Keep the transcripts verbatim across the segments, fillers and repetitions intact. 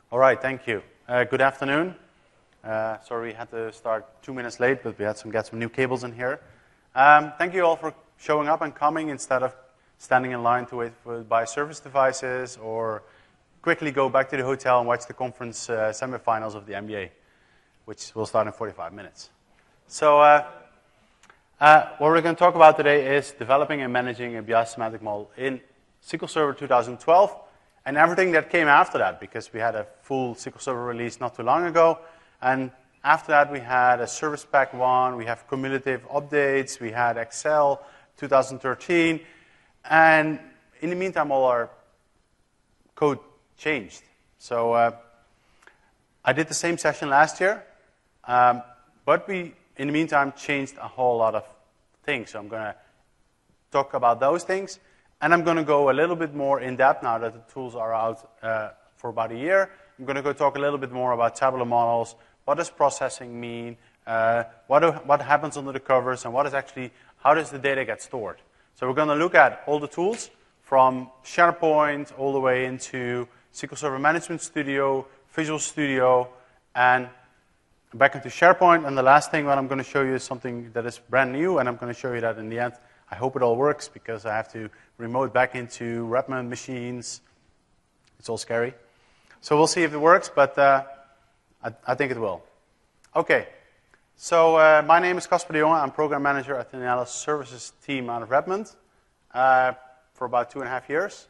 All right, thank you. Uh, good afternoon. Uh, sorry we had to start two minutes late, but we had some get some new cables in here. Um, thank you all for showing up and coming instead of standing in line to wait for buy service devices or quickly go back to the hotel and watch the conference uh, semifinals of the N B A, which will start in forty-five minutes. So uh, uh, what we're going to talk about today is developing and managing a B I semantic model in S Q L Server two thousand twelve and everything that came after that, because we had a full S Q L Server release not too long ago. And after that, we had a Service Pack one, we have cumulative updates, we had Excel two thousand thirteen, and in the meantime, all our code changed. So uh, I did the same session last year, um, but we, in the meantime, changed a whole lot of things. So I'm going to talk about those things, and I'm going to go a little bit more in depth now that the tools are out uh, for about a year. I'm going to go talk a little bit more about tabular models. What does processing mean? Uh, what, do, what happens under the covers? And what is actually, how does the data get stored? So we're going to look at all the tools from SharePoint all the way into S Q L Server Management Studio, Visual Studio, and back into SharePoint. And the last thing that I'm going to show you is something that is brand new, and I'm going to show you that in the end. I hope it all works because I have to remote back into Redmond machines. It's all scary. So we'll see if it works, but uh, I, I think it will. Okay, so uh, my name is Casper de Jonge. I'm program manager at the Analysis Services team out of Redmond uh, for about two and a half years.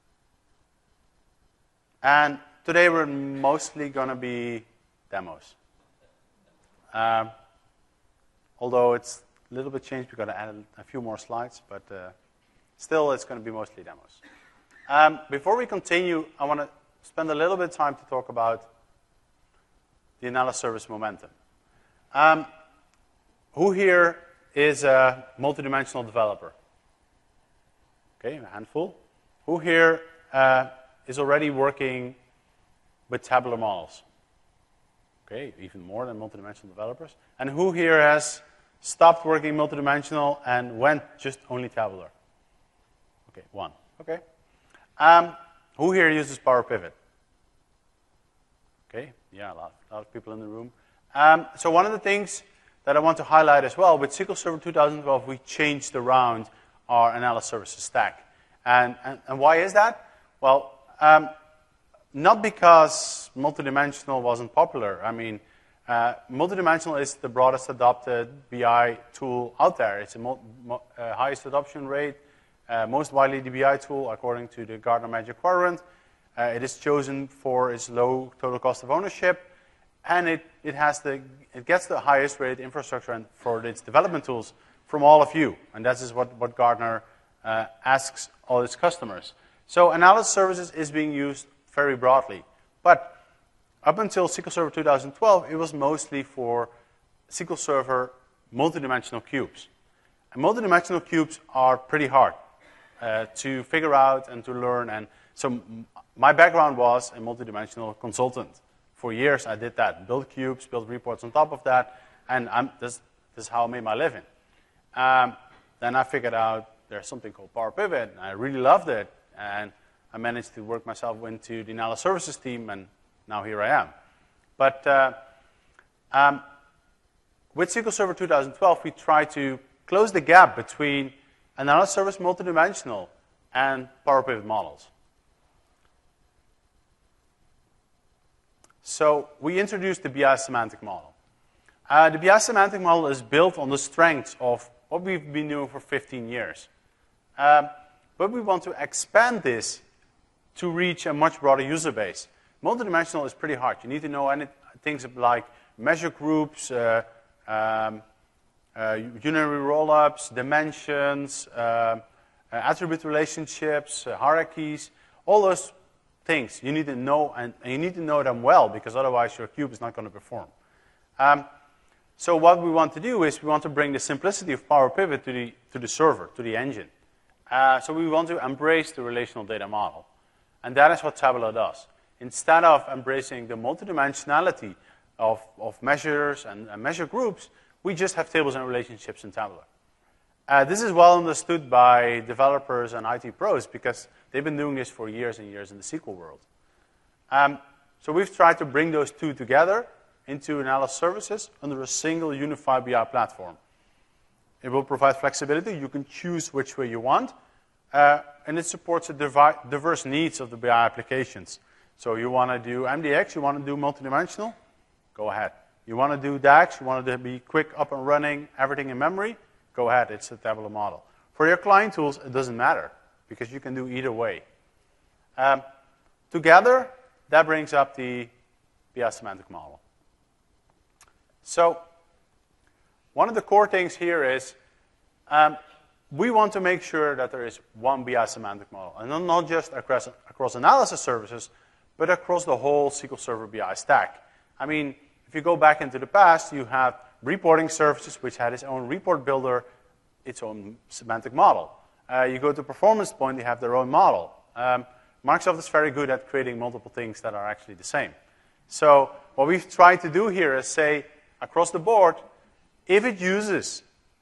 And today we're mostly going to be demos. Um, although it's a little bit changed, we've got to add a, a few more slides, but uh, still it's going to be mostly demos. Um, before we continue, I want to spend a little bit of time to talk about the Analysis Service momentum. Um, who here is a multidimensional developer? Okay, a handful. Who here uh, is already working with tabular models? Okay, even more than multidimensional developers. And who here has stopped working multidimensional and went just only tabular? Okay, one. Okay. Um, who here uses Power Pivot? Okay, yeah, a lot, a lot of people in the room. Um, so one of the things that I want to highlight as well, with S Q L Server two thousand twelve, we changed around our Analysis Services stack. And, and, and why is that? Well, um, not because multidimensional wasn't popular. I mean, uh, multidimensional is the broadest adopted B I tool out there. It's the mo mo uh, highest adoption rate, uh, most widely the B I tool according to the Gartner Magic Quadrant. Uh, it is chosen for its low total cost of ownership, and it, it, has the, it gets the highest rated infrastructure and for its development tools from all of you. And that is what, what Gartner uh, asks all its customers. So Analysis Services is being used very broadly. But up until S Q L Server two thousand twelve, it was mostly for S Q L Server multidimensional cubes. And multidimensional cubes are pretty hard uh, to figure out and to learn. And so my background was a multidimensional consultant. For years, I did that. Build cubes, build reports on top of that, and I'm, this, this is how I made my living. Um, then I figured out there's something called Power Pivot, and I really loved it. And I managed to work myself into the Analysis Services team, and now here I am. But uh, um, with S Q L Server two thousand twelve, we tried to close the gap between Analysis Service multidimensional and Power Pivot models. So we introduced the B I semantic model. Uh, the B I semantic model is built on the strengths of what we've been doing for fifteen years. Um, but we want to expand this to reach a much broader user base. Multidimensional is pretty hard. You need to know any, things like measure groups, uh, um, uh, unary rollups, dimensions, uh, uh, attribute relationships, uh, hierarchies, all those things you need to know, and, and you need to know them well, because otherwise your cube is not going to perform. Um, so what we want to do is we want to bring the simplicity of Power Pivot to the, to the server, to the engine. Uh, so we want to embrace the relational data model. And that is what Tabular does. Instead of embracing the multidimensionality of, of measures and, and measure groups, we just have tables and relationships in Tabular. Uh, this is well understood by developers and I T pros because they've been doing this for years and years in the S Q L world. Um, So we've tried to bring those two together into Analysis Services under a single unified B I platform. It will provide flexibility. You can choose which way you want. Uh, and it supports the diverse needs of the B I applications. So you want to do M D X, you want to do multidimensional, go ahead. You want to do DAX, you want to be quick, up and running, everything in memory, go ahead. It's a tabular model. For your client tools, it doesn't matter because you can do either way. Um, together, that brings up the B I semantic model. So one of the core things here is um, we want to make sure that there is one B I semantic model, and not just across, across analysis services, but across the whole S Q L Server B I stack. I mean, if you go back into the past, you have reporting services, which had its own report builder, its own semantic model. Uh, you go to Performance Point, they have their own model. Um, Microsoft is very good at creating multiple things that are actually the same. So what we've tried to do here is say, across the board, if it uses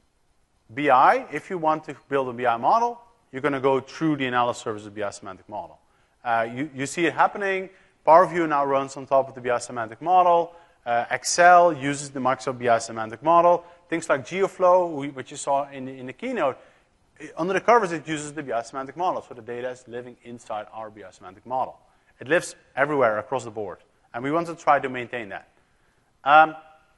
B I, if you want to build a B I model, you're going to go through the Analysis Services B I semantic model. Uh, you, you see it happening. Power View now runs on top of the B I semantic model. Uh, Excel uses the Microsoft B I semantic model. Things like GeoFlow, which you saw in the, in the keynote, under the covers, it uses the B I semantic model. So the data is living inside our B I semantic model. It lives everywhere across the board. And we want to try to maintain that. Um,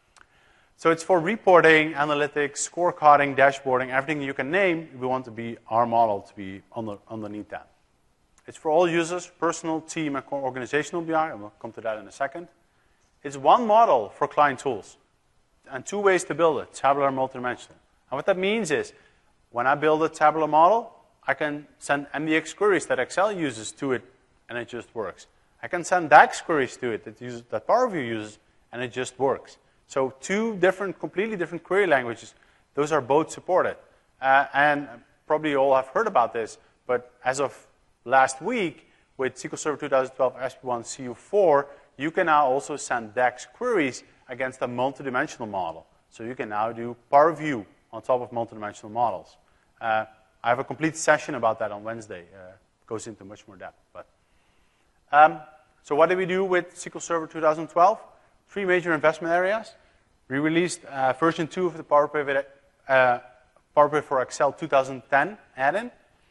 so it's for reporting, analytics, scorecarding, dashboarding, everything you can name. We want to be our model to be under, underneath that. It's for all users, personal, team, and organizational B I. And we'll come to that in a second. It's one model for client tools. And two ways to build it, tabular and multidimensional. And what that means is, when I build a tabular model, I can send M D X queries that Excel uses to it, and it just works. I can send DAX queries to it that, uses, that Power View uses, and it just works. So two different, completely different query languages. Those are both supported. Uh, and probably you all have heard about this, but as of last week, with S Q L Server twenty twelve S P one C U four, you can now also send DAX queries against a multidimensional model. So you can now do Power View on top of multidimensional models. Uh, I have a complete session about that on Wednesday. Uh, it goes into much more depth. But um, so what did we do with S Q L Server twenty twelve? Three major investment areas. We released uh, version two of the Power Pivot, uh, Power Pivot for Excel twenty ten add-in.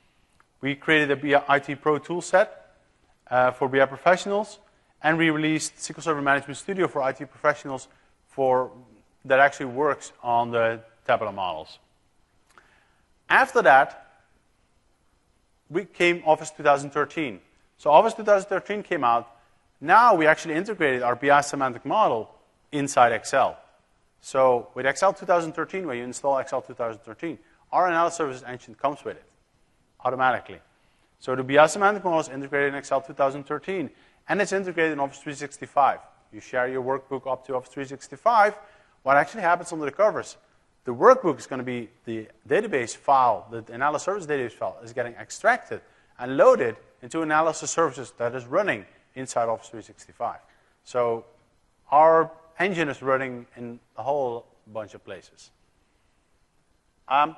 We created a B I I T Pro toolset uh, for B I professionals. And we released S Q L Server Management Studio for I T professionals for, that actually works on the tabular models. After that, we came Office twenty thirteen. So Office twenty thirteen came out. Now we actually integrated our B I semantic model inside Excel. So with Excel twenty thirteen, when you install Excel twenty thirteen, our Analysis Services engine comes with it automatically. So the B I semantic model is integrated in Excel twenty thirteen. And it's integrated in Office three sixty-five. You share your workbook up to Office three sixty-five. What actually happens under the covers, the workbook is going to be the database file, the Analysis Services database file is getting extracted and loaded into Analysis Services that is running inside Office three sixty-five. So our engine is running in a whole bunch of places. Um,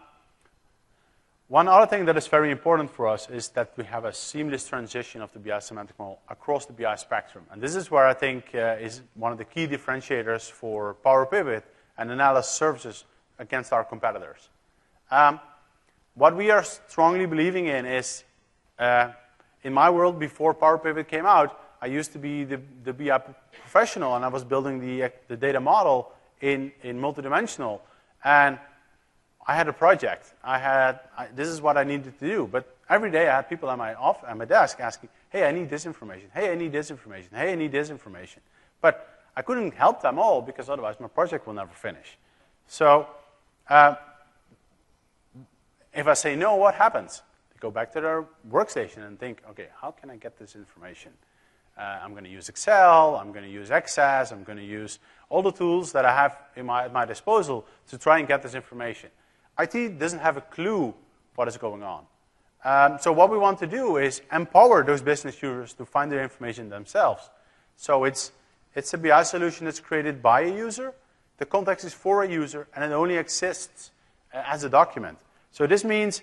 One other thing that is very important for us is that we have a seamless transition of the B I semantic model across the B I spectrum. And this is where I think uh, is one of the key differentiators for Power Pivot and Analysis Services against our competitors. Um, what we are strongly believing in is, uh, in my world, before Power Pivot came out, I used to be the, the B I professional, and I was building the, the data model in, in multidimensional. And I had a project. I had, I, this is what I needed to do. But every day I had people at my, off, at my desk asking, hey, I need this information. Hey, I need this information. Hey, I need this information. But I couldn't help them all because otherwise my project will never finish. So uh, if I say no, what happens? They go back to their workstation and think, okay, how can I get this information? Uh, I'm going to use Excel. I'm going to use Access. I'm going to use all the tools that I have in my, at my disposal to try and get this information. I T doesn't have a clue what is going on. Um, so what we want to do is empower those business users to find their information themselves. So it's, it's a B I solution that's created by a user. The context is for a user, and it only exists uh, as a document. So this means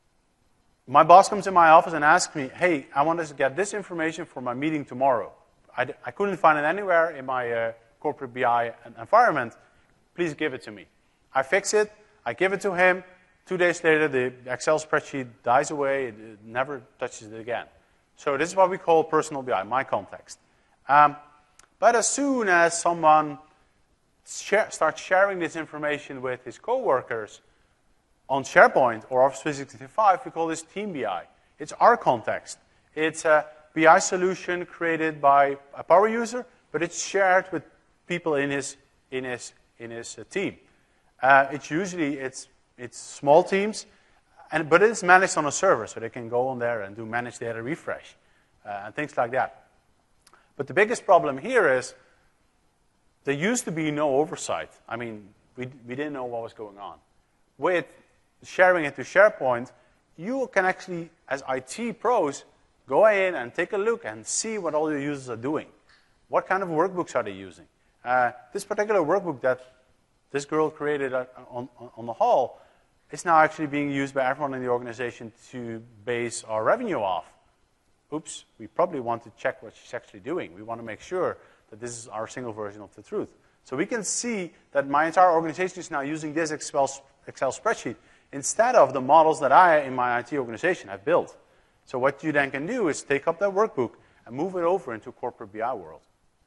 my boss comes in my office and asks me, hey, I want us to get this information for my meeting tomorrow. I, I couldn't find it anywhere in my uh, corporate B I environment. Please give it to me. I fix it. I give it to him. Two days later, the Excel spreadsheet dies away. It, it never touches it again. So this is what we call personal B I, my context. Um, but as soon as someone share, starts sharing this information with his coworkers on SharePoint or Office three sixty-five, we call this team B I. It's our context. It's a B I solution created by a power user, but it's shared with people in his in his in his uh, team. Uh, it's usually it's it's small teams, and but it's managed on a server, so they can go on there and do managed data refresh uh, and things like that. But the biggest problem here is there used to be no oversight. I mean, we we didn't know what was going on. With sharing it to SharePoint, you can actually, as I T pros, go in and take a look and see what all your users are doing. What kind of workbooks are they using? Uh, this particular workbook that this girl created on, on the hall is now actually being used by everyone in the organization to base our revenue off. Oops, we probably want to check what she's actually doing. We want to make sure that this is our single version of the truth. So we can see that my entire organization is now using this Excel, Excel spreadsheet instead of the models that I, in my I T organization, have built. So what you then can do is take up that workbook and move it over into corporate B I world.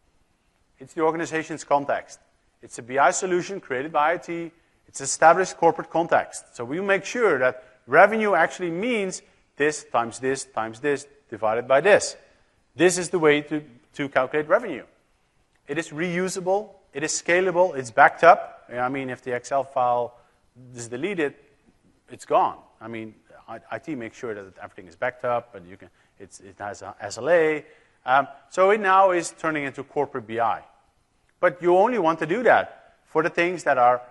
It's the organization's context. It's a B I solution created by I T. It's established corporate context. So we make sure that revenue actually means this times this times this divided by this. This is the way to, to calculate revenue. It is reusable. It is scalable. It's backed up. I mean, if the Excel file is deleted, it's gone. I mean, I T makes sure that everything is backed up, and you can. It's, it has a S L A. Um, so it now is turning into corporate B I. But you only want to do that for the things that are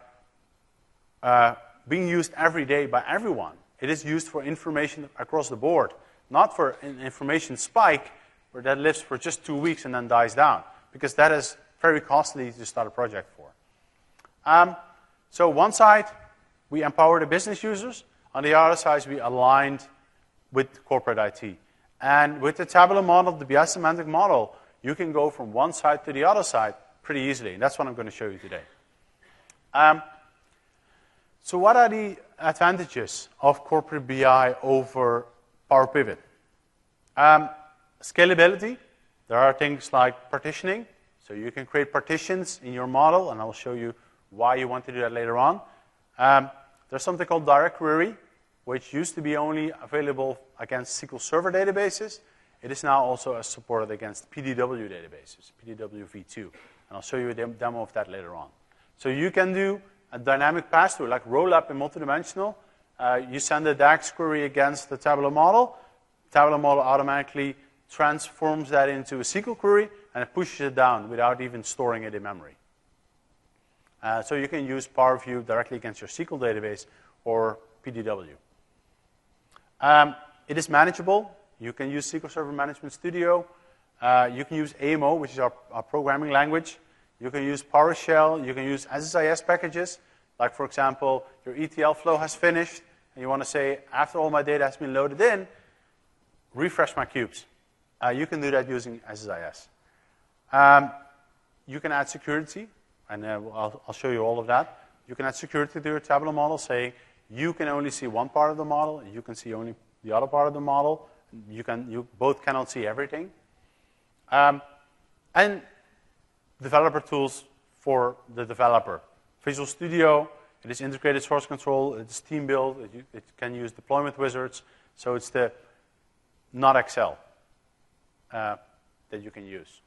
uh, being used every day by everyone. It is used for information across the board, not for an information spike where that lives for just two weeks and then dies down, because that is very costly to start a project for. Um, so one side, we empower the business users. On the other side, we aligned with corporate I T. And with the tabular model, the B I semantic model, you can go from one side to the other side pretty easily. And that's what I'm going to show you today. Um, so what are the advantages of corporate B I over Power Pivot? Um, scalability. There are things like partitioning. So you can create partitions in your model, and I'll show you why you want to do that later on. Um, There's something called Direct Query, which used to be only available against S Q L Server databases. It is now also supported against P D W databases, P D W v two. And I'll show you a demo of that later on. So you can do a dynamic pass-through, like roll-up in multidimensional. Uh, you send a DAX query against the tabular model. Tabular model automatically transforms that into a S Q L query, and it pushes it down without even storing it in memory. Uh, so you can use Power View directly against your S Q L database or P D W. Um, it is manageable. You can use S Q L Server Management Studio. Uh, you can use A M O, which is our, our programming language. You can use PowerShell. You can use S S I S packages. Like, for example, your E T L flow has finished, and you want to say, after all my data has been loaded in, refresh my cubes. Uh, you can do that using S S I S. Um, you can add security. And uh, I'll, I'll show you all of that. You can add security to your tabular model, saying you can only see one part of the model, and you can see only the other part of the model. You can, you both cannot see everything. Um, and developer tools for the developer. Visual Studio, it is integrated source control, it is team build, it, it can use deployment wizards, so it's the not Excel uh, that you can use.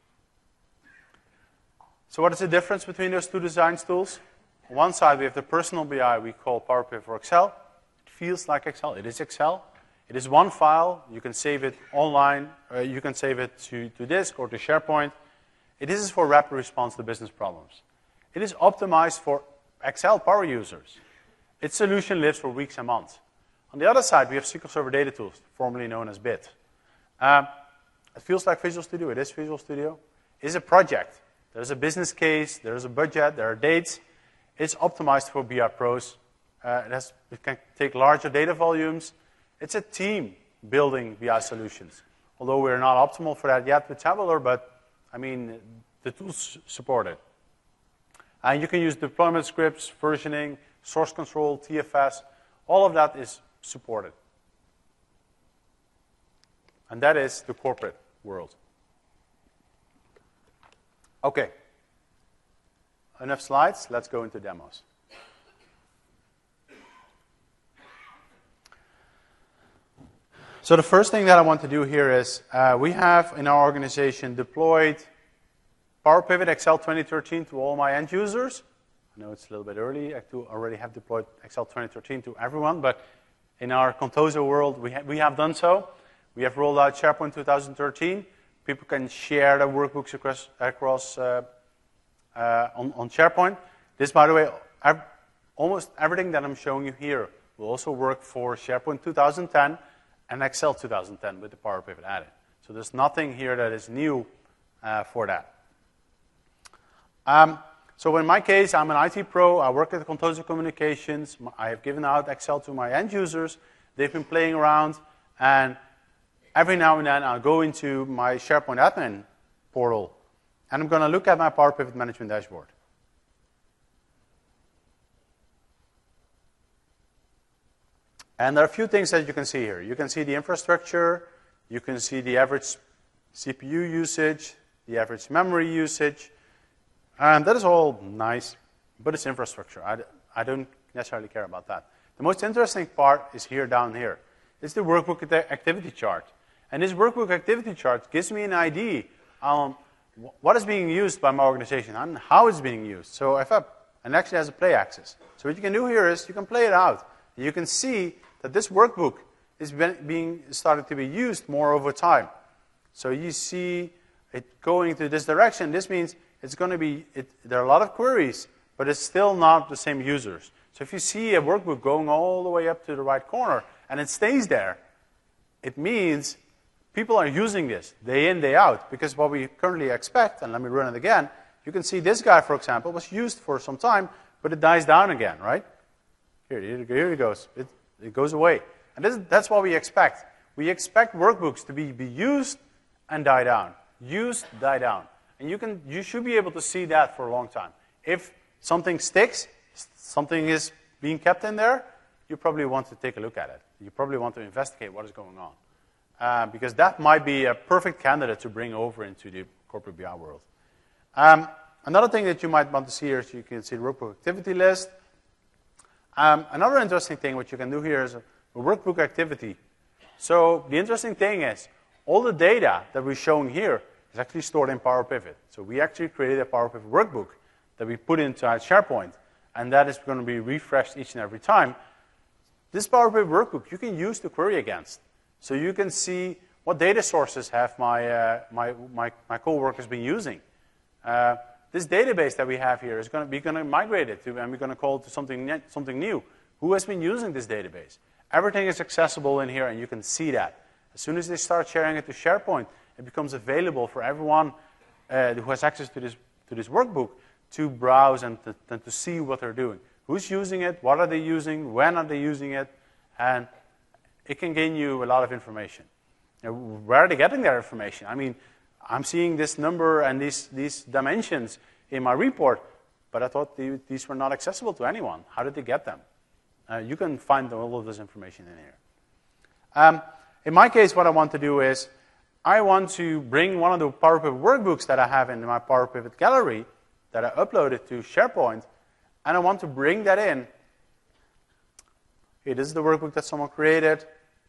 So what is the difference between those two design tools? On one side, we have the personal B I we call Power Pivot for Excel. It feels like Excel. It is Excel. It is one file. You can save it online. Uh, you can save it to, to disk or to SharePoint. It is for rapid response to business problems. It is optimized for Excel power users. Its solution lives for weeks and months. On the other side, we have S Q L Server Data Tools, formerly known as B I T. Um, it feels like Visual Studio. It is Visual Studio. It is a project. There's a business case, there's a budget, there are dates. It's optimized for B I pros. Uh, it, has, it can take larger data volumes. It's a team building B I solutions. Although we're not optimal for that yet with Tabular, but I mean, the tools support it. And you can use deployment scripts, versioning, source control, T F S. All of that is supported. And that is the corporate world. Okay. Enough slides. Let's go into demos. So the first thing that I want to do here is uh, we have in our organization deployed PowerPivot X L twenty thirteen to all my end users. I know it's a little bit early. I do already have deployed X L twenty thirteen to everyone, but in our Contoso world, we, ha we have done so. We have rolled out SharePoint two thousand thirteen. People can share their workbooks across, across uh, uh, on, on SharePoint. This, by the way, ev almost everything that I'm showing you here will also work for SharePoint two thousand ten and X L two thousand ten with the PowerPivot added. So there's nothing here that is new uh, for that. Um, so in my case, I'm an I T pro. I work at Contoso Communications. I have given out X L to my end users. They've been playing around, and every now and then I'll go into my SharePoint admin portal, and I'm going to look at my PowerPivot management dashboard. And there are a few things that you can see here. You can see the infrastructure. You can see the average C P U usage, the average memory usage. And that is all nice, but it's infrastructure. I, I don't necessarily care about that. The most interesting part is here down here. It's the workbook activity chart. And this workbook activity chart gives me an idea on what is being used by my organization and how it's being used. So if I, and actually has a play axis. So what you can do here is you can play it out. You can see that this workbook is being started to be used more over time. So you see it going to this direction. This means it's going to be, it, there are a lot of queries, but it's still not the same users. So if you see a workbook going all the way up to the right corner and it stays there, it means people are using this day in, day out, because what we currently expect, and let me run it again, you can see this guy, for example, was used for some time, but it dies down again, right? Here, here, here it goes. It, it goes away. And this, that's what we expect. We expect workbooks to be, be used and die down. Used, die down. And you, can, you should be able to see that for a long time. If something sticks, something is being kept in there, you probably want to take a look at it. You probably want to investigate what is going on. Uh, because that might be a perfect candidate to bring over into the corporate B I world. Um, another thing that you might want to see here is you can see the workbook activity list. Um, another interesting thing what you can do here is a, a workbook activity. So the interesting thing is all the data that we're showing here is actually stored in PowerPivot. So we actually created a PowerPivot workbook that we put into our SharePoint, and that is going to be refreshed each and every time. This PowerPivot workbook you can use to query against. So you can see what data sources have my, uh, my, my, my co-workers been using. Uh, this database that we have here is going to be going to migrate it to, and we're going to call it to something, something new. Who has been using this database? Everything is accessible in here, and you can see that. As soon as they start sharing it to SharePoint, it becomes available for everyone uh, who has access to this, to this workbook to browse and to, and to see what they're doing. Who's using it? What are they using? When are they using it? And it can gain you a lot of information. Now, where are they getting their information? I mean, I'm seeing this number and these, these dimensions in my report, but I thought the, these were not accessible to anyone. How did they get them? Uh, you can find all of this information in here. Um, in my case, what I want to do is I want to bring one of the PowerPivot workbooks that I have in my PowerPivot gallery that I uploaded to SharePoint, and I want to bring that in. Okay, this is the workbook that someone created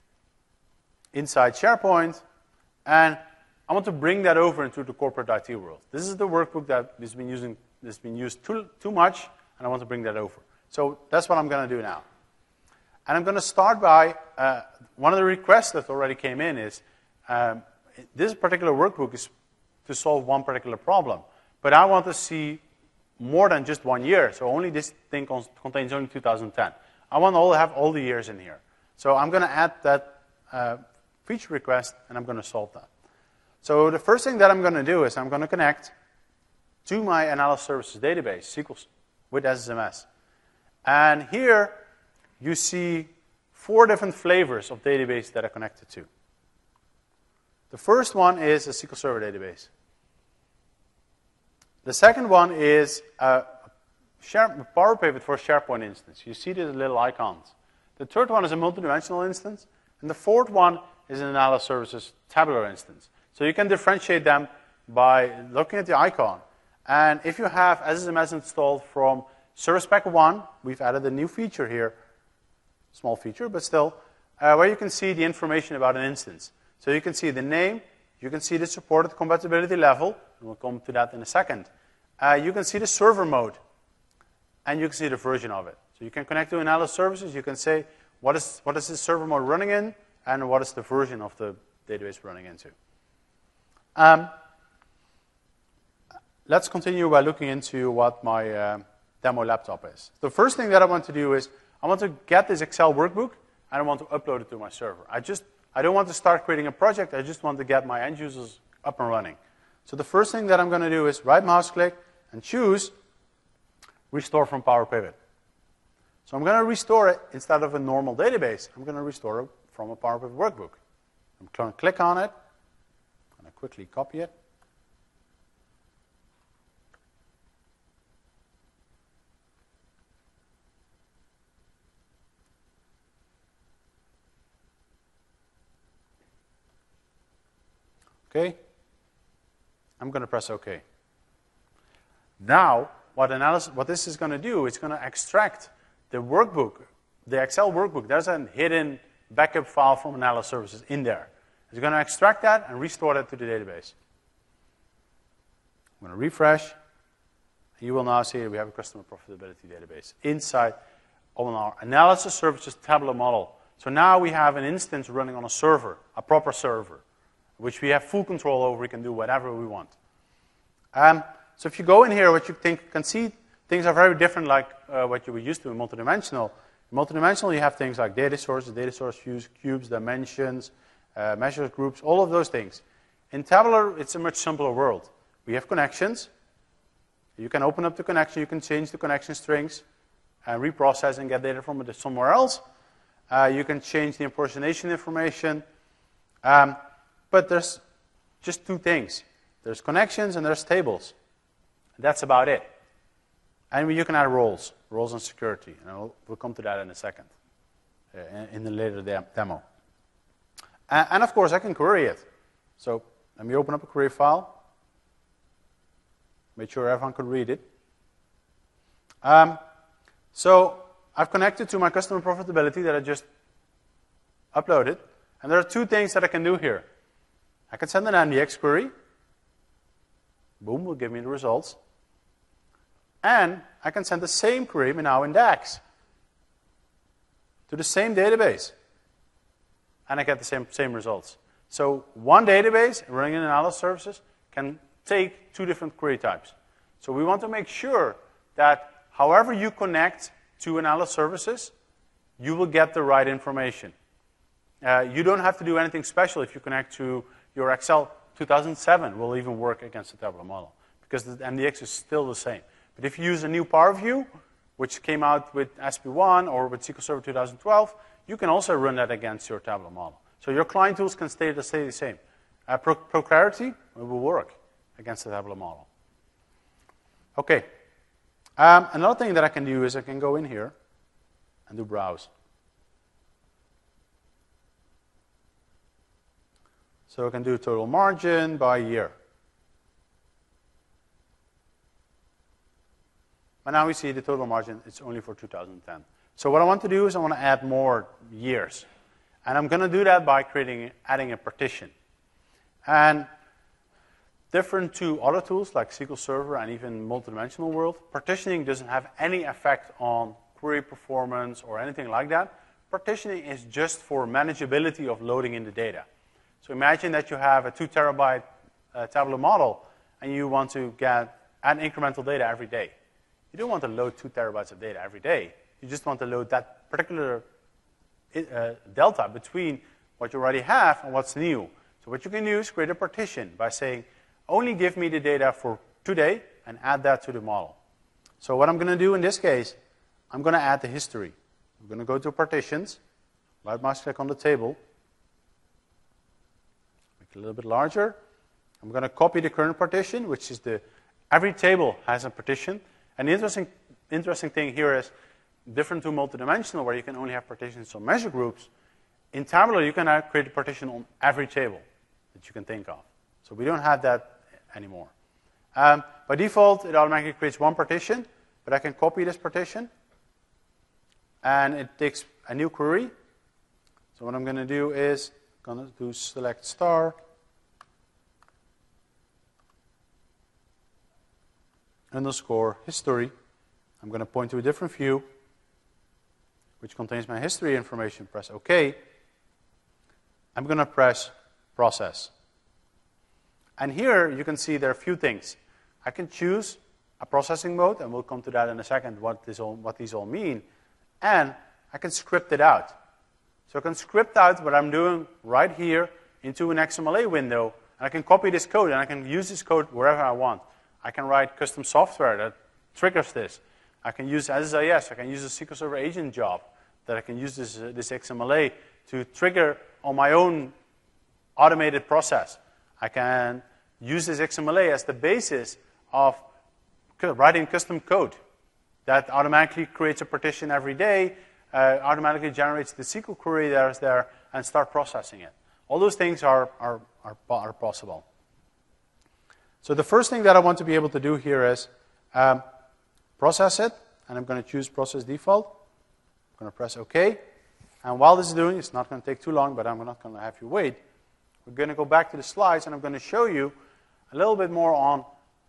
inside SharePoint, and I want to bring that over into the corporate I T world. This is the workbook that has been, using, has been used too, too much, and I want to bring that over. So that's what I'm going to do now. And I'm going to start by, uh, one of the requests that already came in is, um, this particular workbook is to solve one particular problem. But I want to see more than just one year. So only this thing contains only two thousand ten. I want to have all the years in here. So I'm going to add that uh, feature request, and I'm going to solve that. So the first thing that I'm going to do is I'm going to connect to my analysis services database, S Q L, with S S M S. And here you see four different flavors of database that are connected to. The first one is a S Q L Server database. The second one is a share, Power Pivot for SharePoint instance. You see these little icons. The third one is a multidimensional instance. And the fourth one is an Analysis Services tabular instance. So you can differentiate them by looking at the icon. And if you have S S M S installed from Service Pack one, we've added a new feature here, small feature, but still, uh, where you can see the information about an instance. So you can see the name, you can see the supported compatibility level, and we'll come to that in a second. Uh, you can see the server mode, and you can see the version of it. So you can connect to Analysis Services, you can say, what is, what is this server mode running in, and what is the version of the database running into. Um, let's continue by looking into what my uh, demo laptop is. The first thing that I want to do is, I want to get this Excel workbook, and I want to upload it to my server. I just, I don't want to start creating a project, I just want to get my end users up and running. So the first thing that I'm going to do is right mouse click and choose Restore from Power Pivot. So I'm going to restore it instead of a normal database. I'm going to restore it from a Power Pivot workbook. I'm going to click on it. I'm going to quickly copy it. Okay. I'm going to press OK. Now, what, analysis, what this is going to do, it's going to extract the workbook, the Excel workbook. There's a hidden backup file from Analysis Services in there. It's going to extract that and restore that to the database. I'm going to refresh. You will now see we have a customer profitability database inside on our Analysis Services tabular model. So now we have an instance running on a server, a proper server, which we have full control over. We can do whatever we want. Um, so if you go in here, what you think, can see, things are very different like uh, what you were used to in multidimensional. In multidimensional, you have things like data sources, data source views, cubes, dimensions, uh, measures, groups, all of those things. In tabular, it's a much simpler world. We have connections. You can open up the connection. You can change the connection strings and reprocess and get data from it somewhere else. Uh, you can change the impersonation information. Um, But there's just two things. There's connections and there's tables. That's about it. And you can add roles, roles and security. And I'll, we'll come to that in a second, uh, in, in the later de demo. And, and of course, I can query it. So let me open up a query file. Make sure everyone can read it. Um, so I've connected to my customer profitability that I just uploaded. And there are two things that I can do here. I can send an M D X query. Boom, will give me the results. And I can send the same query, but now in DAX, to the same database. And I get the same, same results. So one database running in Analysis Services can take two different query types. So we want to make sure that however you connect to Analysis Services, you will get the right information. Uh, you don't have to do anything special if you connect to your Excel two thousand seven will even work against the tabular model because the M D X is still the same. But if you use a new Power View, which came out with S P one or with S Q L Server two thousand twelve, you can also run that against your tabular model. So your client tools can stay the, stay the same. Uh, Pro, Pro Clarity will work against the tabular model. Okay. Um, another thing that I can do is I can go in here and do browse. So I can do total margin by year. But now we see the total margin, it's only for two thousand ten. So what I want to do is I want to add more years. And I'm going to do that by creating, adding a partition. And different to other tools like S Q L Server and even multidimensional world, partitioning doesn't have any effect on query performance or anything like that. Partitioning is just for manageability of loading in the data. So imagine that you have a two terabyte uh, tabular model and you want to get add incremental data every day. You don't want to load two terabytes of data every day. You just want to load that particular uh, delta between what you already have and what's new. So what you can do is create a partition by saying, only give me the data for today and add that to the model. So what I'm going to do in this case, I'm going to add the history. I'm going to go to partitions, right mouse click on the table, make it a little bit larger. I'm going to copy the current partition, which is the every table has a partition. And the interesting, interesting thing here is, different to multidimensional, where you can only have partitions on measure groups, in tabular, you can now create a partition on every table that you can think of. So we don't have that anymore. Um, by default, it automatically creates one partition, but I can copy this partition, and it takes a new query. So what I'm going to do is, I'm going to do select star, underscore history. I'm going to point to a different view, which contains my history information. Press OK. I'm going to press process. And here you can see there are a few things. I can choose a processing mode, and we'll come to that in a second, what, this all, what these all mean. And I can script it out. So I can script out what I'm doing right here into an X M L A window, and I can copy this code, and I can use this code wherever I want. I can write custom software that triggers this. I can use S S I S. I can use a S Q L Server agent job that I can use this, uh, this X M L A to trigger on my own automated process. I can use this X M L A as the basis of writing custom code that automatically creates a partition every day, uh, automatically generates the S Q L query that is there, and start processing it. All those things are, are, are, are possible. So the first thing that I want to be able to do here is um, process it, and I'm going to choose process default. I'm going to press OK. And while this is doing, it's not going to take too long, but I'm not going to have you wait. We're going to go back to the slides, and I'm going to show you a little bit more on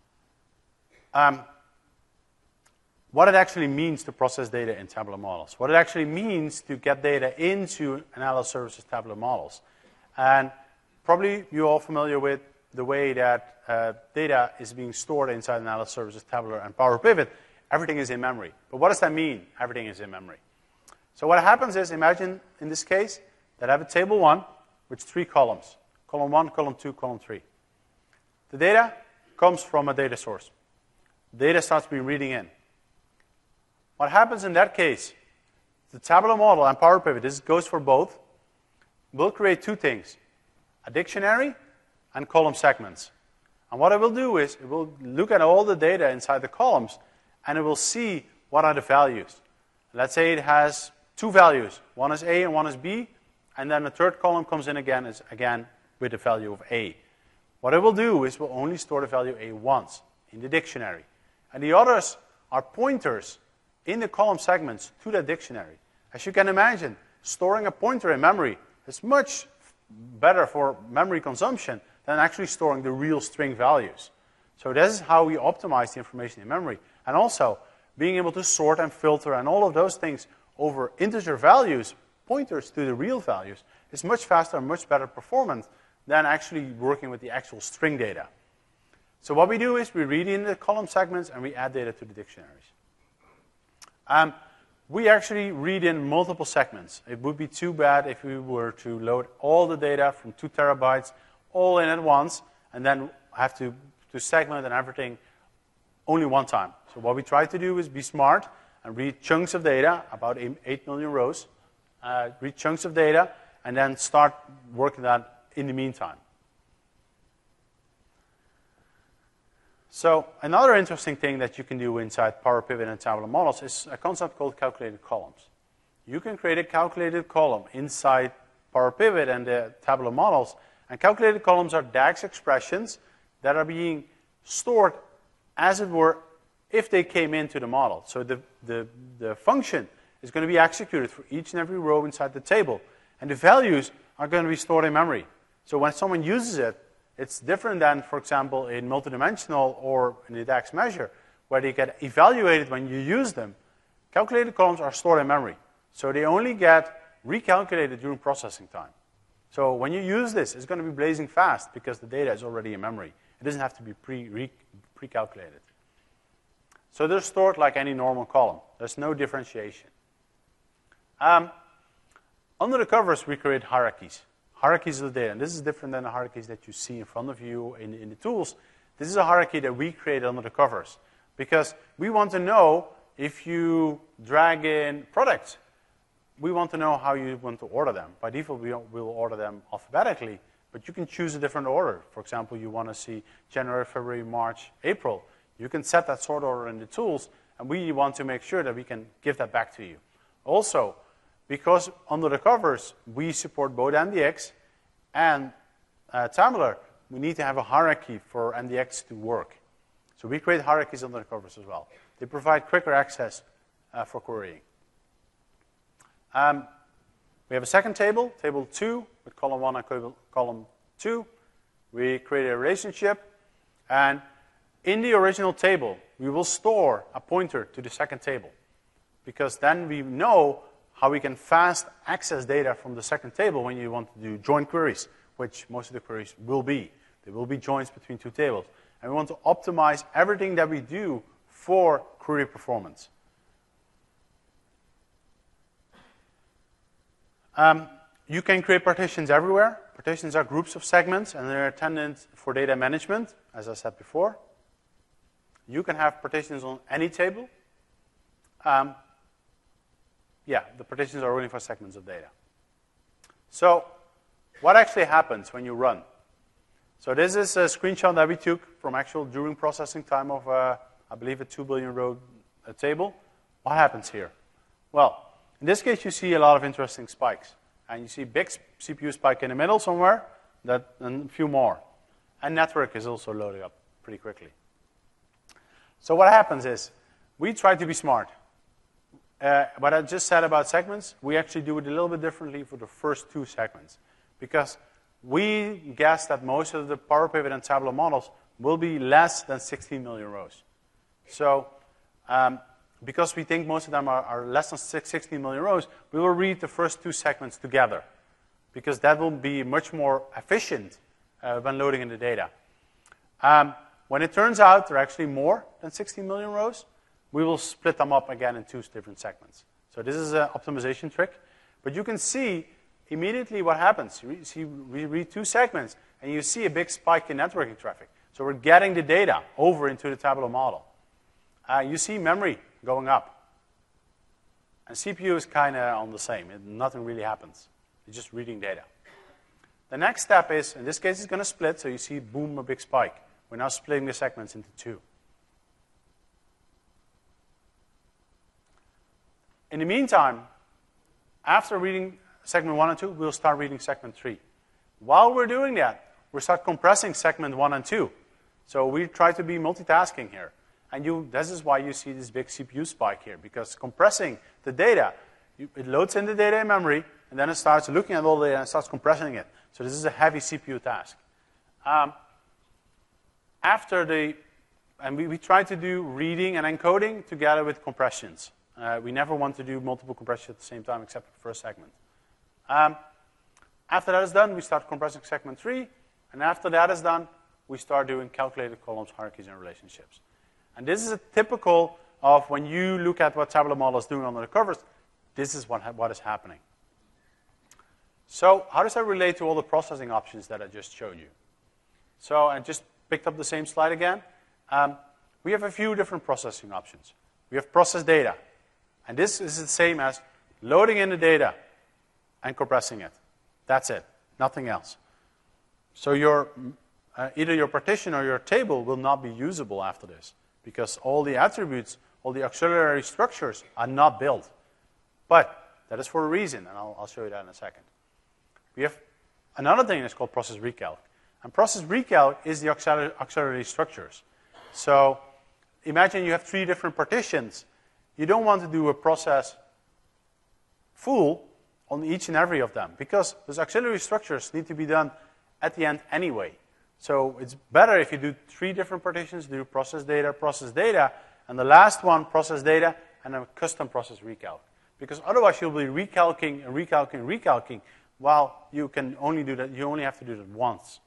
um, what it actually means to process data in tabular models, what it actually means to get data into analysis services tabular models. And probably you're all familiar with the way that uh, data is being stored inside analysis services tabular and Power Pivot. Everything is in memory. But what does that mean, everything is in memory? So what happens is, imagine in this case that I have a table one with three columns. Column one, column two, column three. The data comes from a data source. Data starts being reading in. What happens in that case, the tabular model and Power Pivot, this goes for both, will create two things, a dictionary and column segments. And what it will do is, it will look at all the data inside the columns, and it will see what are the values. Let's say it has two values. One is A and one is B, and then the third column comes in again, is again with the value of A. What it will do is, will only store the value A once in the dictionary. And the others are pointers in the column segments to that dictionary. As you can imagine, storing a pointer in memory is much better for memory consumption than actually storing the real string values. So this is how we optimize the information in memory. And also, being able to sort and filter and all of those things over integer values, pointers to the real values, is much faster and much better performance than actually working with the actual string data. So what we do is we read in the column segments and we add data to the dictionaries. Um, we actually read in multiple segments. It would be too bad if we were to load all the data from two terabytes all in at once and then have to, to segment and everything only one time. So what we try to do is be smart and read chunks of data, about eight million rows, uh, read chunks of data, and then start working that in the meantime. So another interesting thing that you can do inside Power Pivot and tabular models is a concept called calculated columns. You can create a calculated column inside Power Pivot and the tabular models, and calculated columns are DAX expressions that are being stored, as it were, if they came into the model. So the, the, the function is going to be executed for each and every row inside the table, and the values are going to be stored in memory. So when someone uses it, it's different than, for example, in multidimensional or in a DAX measure, where they get evaluated when you use them. Calculated columns are stored in memory. So they only get recalculated during processing time. So when you use this, it's going to be blazing fast because the data is already in memory. It doesn't have to be pre, re, pre-calculated. So they're stored like any normal column. There's no differentiation. Um, under the covers, we create hierarchies. Hierarchies of the data. And this is different than the hierarchies that you see in front of you in, in the tools. This is a hierarchy that we created under the covers. Because we want to know if you drag in products, we want to know how you want to order them. By default, we will order them alphabetically, but you can choose a different order. For example, you want to see January, February, March, April. You can set that sort order in the tools, and we want to make sure that we can give that back to you. Also, because under the covers, we support both M D X and uh, tabular, we need to have a hierarchy for M D X to work. So we create hierarchies under the covers as well. They provide quicker access uh, for querying. Um, we have a second table, table two, with column one and column two. We create a relationship, and in the original table, we will store a pointer to the second table, because then we know how we can fast access data from the second table when you want to do joint queries, which most of the queries will be. There will be joins between two tables. And we want to optimize everything that we do for query performance. Um, you can create partitions everywhere. Partitions are groups of segments, and they're intended for data management, as I said before. You can have partitions on any table. Um, yeah, the partitions are only for segments of data. So what actually happens when you run? So this is a screenshot that we took from actual during processing time of, uh, I believe, a two billion row uh, table. What happens here? Well, in this case, you see a lot of interesting spikes. And you see a big C P U spike in the middle somewhere, that, and a few more. And network is also loading up pretty quickly. So what happens is, we try to be smart. Uh, what I just said about segments, we actually do it a little bit differently for the first two segments. Because we guess that most of the Power Pivot and Tableau models will be less than sixteen million rows. So um, because we think most of them are, are less than sixteen million rows, we will read the first two segments together, because that will be much more efficient uh, when loading in the data. Um, when it turns out there are actually more than sixteen million rows, we will split them up again in two different segments. So this is an optimization trick. But you can see immediately what happens. You see, we read two segments, and you see a big spike in networking traffic. So we're getting the data over into the Tableau model. Uh, you see memory going up. And C P U is kind of on the same. It, nothing really happens. It's just reading data. The next step is, in this case, it's going to split. So you see, boom, a big spike. We're now splitting the segments into two. In the meantime, after reading segment one and two, we'll start reading segment three. While we're doing that, we start compressing segment one and two. So we try to be multitasking here. And you, this is why you see this big C P U spike here, because compressing the data, you, it loads in the data in memory, and then it starts looking at all the data and starts compressing it. So this is a heavy C P U task. Um, after the, and we, we try to do reading and encoding together with compressions. Uh, we never want to do multiple compressions at the same time except for the first segment. Um, after that is done, we start compressing segment three. And after that is done, we start doing calculated columns, hierarchies, and relationships. And this is a typical of when you look at what Tableau model is doing under the covers, this is what, what is happening. So how does that relate to all the processing options that I just showed you? So I just picked up the same slide again. Um, we have a few different processing options. We have process data. And this is the same as loading in the data and compressing it. That's it. Nothing else. So your, uh, either your partition or your table will not be usable after this, because all the attributes, all the auxiliary structures are not built. But that is for a reason, and I'll, I'll show you that in a second. We have another thing that's called process recalc. And process recalc is the auxiliary, auxiliary structures. So imagine you have three different partitions. You don't want to do a process full on each and every of them, because those auxiliary structures need to be done at the end anyway. So it's better if you do three different partitions, do process data, process data, and the last one, process data, and a custom process recalc. Because otherwise you'll be recalcing and recalcing and recalcing, while you can only do that, you only have to do that once.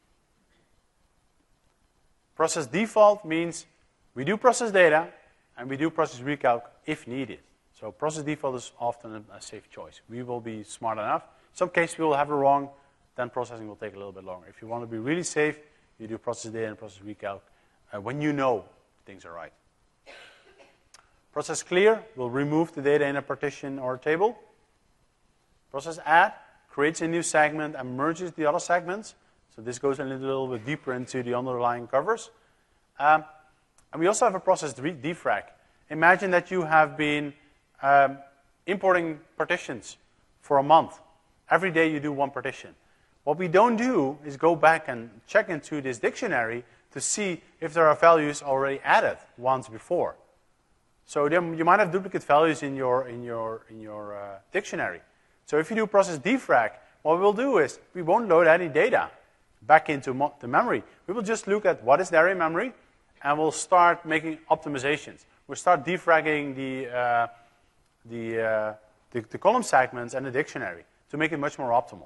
Process default means we do process data, and we do process recalc if needed. So process default is often a, a safe choice. We will be smart enough. In some cases we will have it wrong, then processing will take a little bit longer. If you want to be really safe, you do process data and process recalc uh, when you know things are right. Process clear will remove the data in a partition or a table. Process add creates a new segment and merges the other segments. So this goes a little bit deeper into the underlying covers. Um, And we also have a process defrag. Imagine that you have been um, importing partitions for a month. Every day you do one partition. What we don't do is go back and check into this dictionary to see if there are values already added once before. So then you might have duplicate values in your, in your, in your uh, dictionary. So if you do process defrag, what we'll do is we won't load any data back into mo the memory. We will just look at what is there in memory, and we'll start making optimizations. We'll start defragging the, uh, the, uh, the, the column segments and the dictionary to make it much more optimal.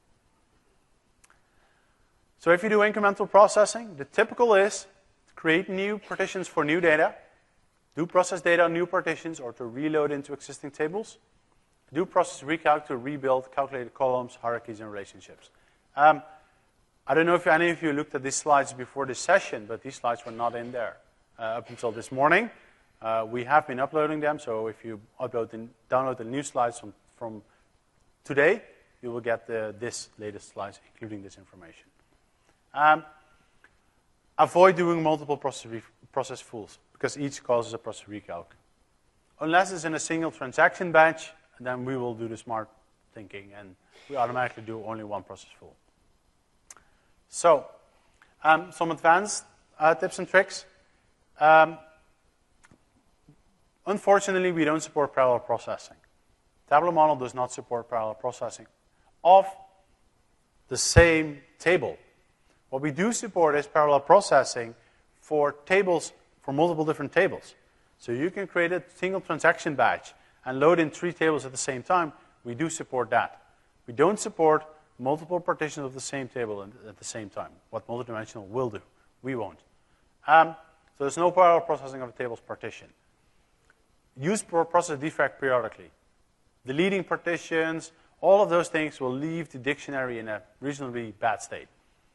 So if you do incremental processing, the typical is to create new partitions for new data, do process data on new partitions or to reload into existing tables, do process recalc to rebuild calculated columns, hierarchies, and relationships. Um, I don't know if any of you looked at these slides before this session, but these slides were not in there uh, up until this morning. Uh, we have been uploading them, so if you upload and download the new slides from, from today, you will get the, this latest slides, including this information. Um, avoid doing multiple process, process fools, because each causes a process recalc. Unless it's in a single transaction batch, then we will do the smart thinking, and we automatically do only one process fool. So, um, some advanced uh, tips and tricks. Um, unfortunately, we don't support parallel processing. Tabular model does not support parallel processing of the same table. What we do support is parallel processing for tables, for multiple different tables. So you can create a single transaction batch and load in three tables at the same time. We do support that. We don't support multiple partitions of the same table at the same time. What multidimensional will do, we won't. Um, so there's no parallel processing of a table's partition. Use process defrag periodically. Deleting partitions, all of those things will leave the dictionary in a reasonably bad state.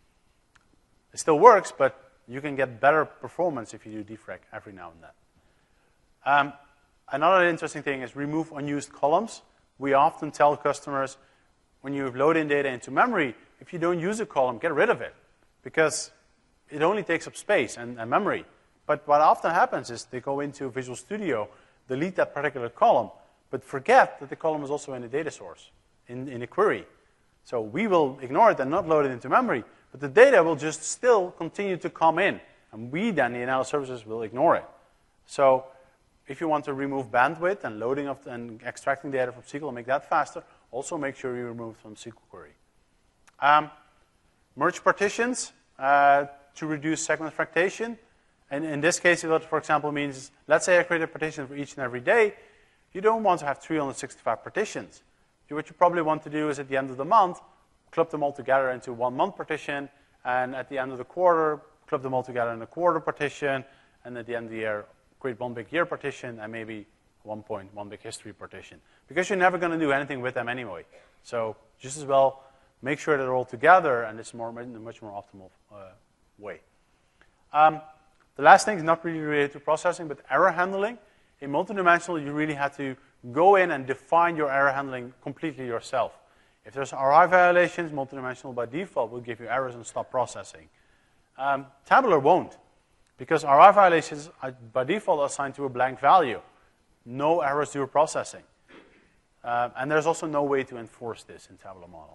It still works, but you can get better performance if you do defrag every now and then. Um, another interesting thing is remove unused columns. We often tell customers, when you load in data into memory, if you don't use a column, get rid of it, because it only takes up space and, and memory. But what often happens is they go into Visual Studio, delete that particular column, but forget that the column is also in the data source, in, in a query. So we will ignore it and not load it into memory, but the data will just still continue to come in, and we then, the analysis services, will ignore it. So if you want to remove bandwidth and loading of and extracting data from S Q L and make that faster, also make sure you remove from S Q L query. Um, merge partitions uh, to reduce segment fractation. And in this case, what, for example, means, let's say I create a partition for each and every day. You don't want to have three hundred sixty-five partitions. What you probably want to do is, at the end of the month, club them all together into one month partition, and at the end of the quarter, club them all together in a quarter partition, and at the end of the year, create one big year partition, and maybe one point, one big history partition. Because you're never going to do anything with them anyway. So just as well, make sure they're all together, and it's more, in a much more optimal uh, way. Um, the last thing is not really related to processing, but error handling. In multidimensional, you really have to go in and define your error handling completely yourself. If there's R I violations, multidimensional by default will give you errors and stop processing. Um, tabular won't, because R I violations are by default assigned to a blank value. No errors due processing. Um, and there's also no way to enforce this in tabular model.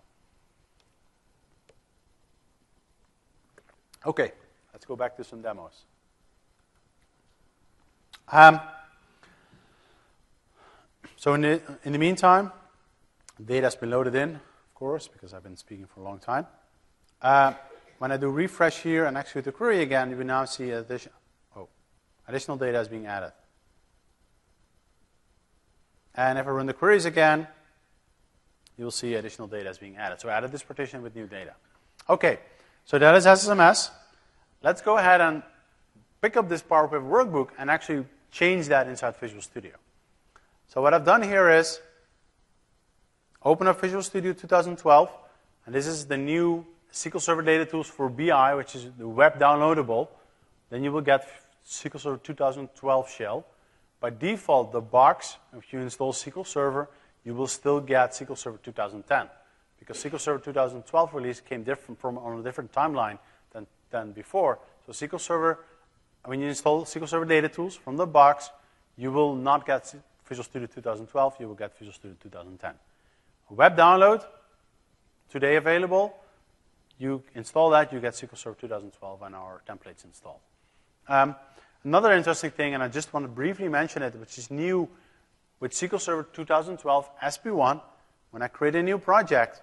Okay, let's go back to some demos. Um, so in the, in the meantime, data has been loaded in, of course, because I've been speaking for a long time. Uh, when I do refresh here and execute the query again, you will now see addition, oh, additional data is being added. And if I run the queries again, you'll see additional data is being added. So I added this partition with new data. Okay, so that is S S M S. Let's go ahead and pick up this Power Pivot workbook and actually change that inside Visual Studio. So what I've done here is open up Visual Studio two thousand twelve, and this is the new S Q L Server Data Tools for B I, which is the web downloadable. Then you will get S Q L Server two thousand twelve shell. By default, the box, if you install S Q L Server, you will still get S Q L Server two thousand ten. Because S Q L Server two thousand twelve release came different from on a different timeline than, than before. So S Q L Server when you install S Q L Server Data Tools from the box, you will not get Visual Studio two thousand twelve, you will get Visual Studio two thousand ten. Web download, today available. You install that, you get S Q L Server two thousand twelve and our templates installed. Um, another interesting thing, and I just want to briefly mention it, which is new with S Q L Server two thousand twelve S P one, when I create a new project,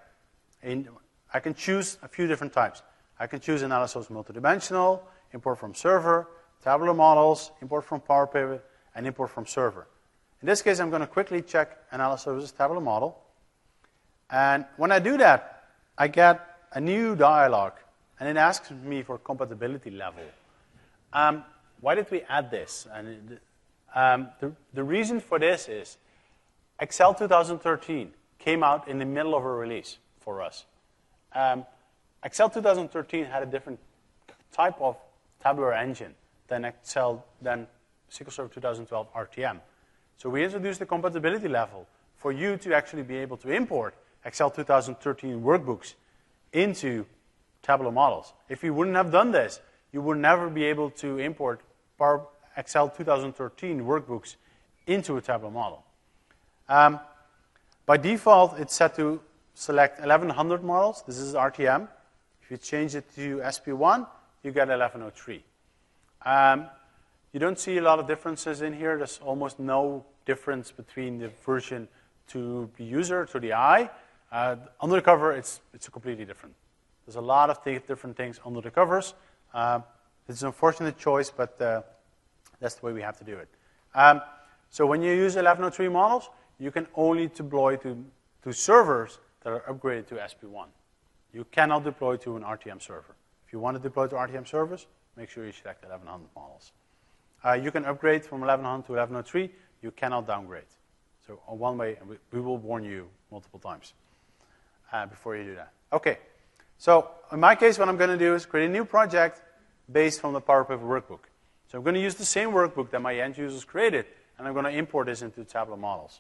I can choose a few different types. I can choose analysis multidimensional, import from server, tabular models, import from Power Pivot, and import from server. In this case, I'm going to quickly check analysis tabular model. And when I do that, I get a new dialog, and it asks me for compatibility level. Um, why did we add this? And it, um, the, the reason for this is Excel two thousand thirteen came out in the middle of a release for us. Um, Excel two thousand thirteen had a different type of tabular engine than Excel than S Q L Server two thousand twelve R T M. So we introduced the compatibility level for you to actually be able to import Excel two thousand thirteen workbooks into tabular models. If you wouldn't have done this, you would never be able to import Power Excel two thousand thirteen workbooks into a tabular model. Um, by default, it's set to select eleven hundred models. This is R T M. If you change it to S P one, you get eleven oh three. Um, you don't see a lot of differences in here. There's almost no difference between the version to the user, to the eye. Uh, under the cover, it's, it's completely different. There's a lot of th different things under the covers. Uh, it's an unfortunate choice, but uh, that's the way we have to do it. Um, so when you use eleven oh three models, you can only deploy to, to servers that are upgraded to S P one. You cannot deploy to an R T M server. If you want to deploy to R T M servers, make sure you select eleven hundred models. Uh, you can upgrade from eleven hundred to eleven oh three. You cannot downgrade. So on one way, and we, we will warn you multiple times uh, before you do that. Okay. So in my case, what I'm going to do is create a new project based from the Power Pivot workbook. So I'm going to use the same workbook that my end users created, and I'm going to import this into tabular models.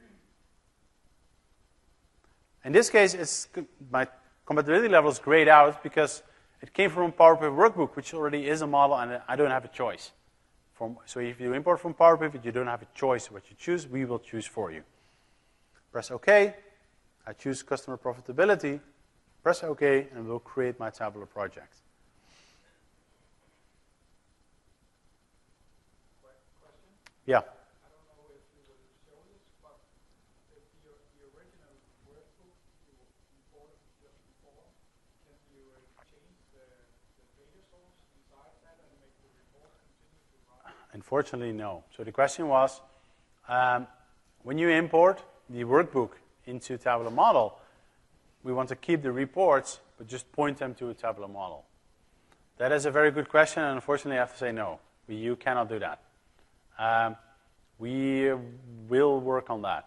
In this case, it's, my compatibility level is grayed out because it came from a Power Pivot workbook, which already is a model, and I don't have a choice. From, so if you import from Power Pivot, you don't have a choice what you choose. We will choose for you. Press OK. I choose customer profitability. Press OK, and we'll create my tabular project. Question? Yeah. I don't know if you will show this, but the, the, the original workbook you imported just before, can you uh, change the, the data source inside that and make the report continue to run? Unfortunately, no. So the question was, um, when you import the workbook into tabular model, we want to keep the reports, but just point them to a tabular model. That is a very good question, and unfortunately, I have to say no. We, you cannot do that. Um, we will work on that.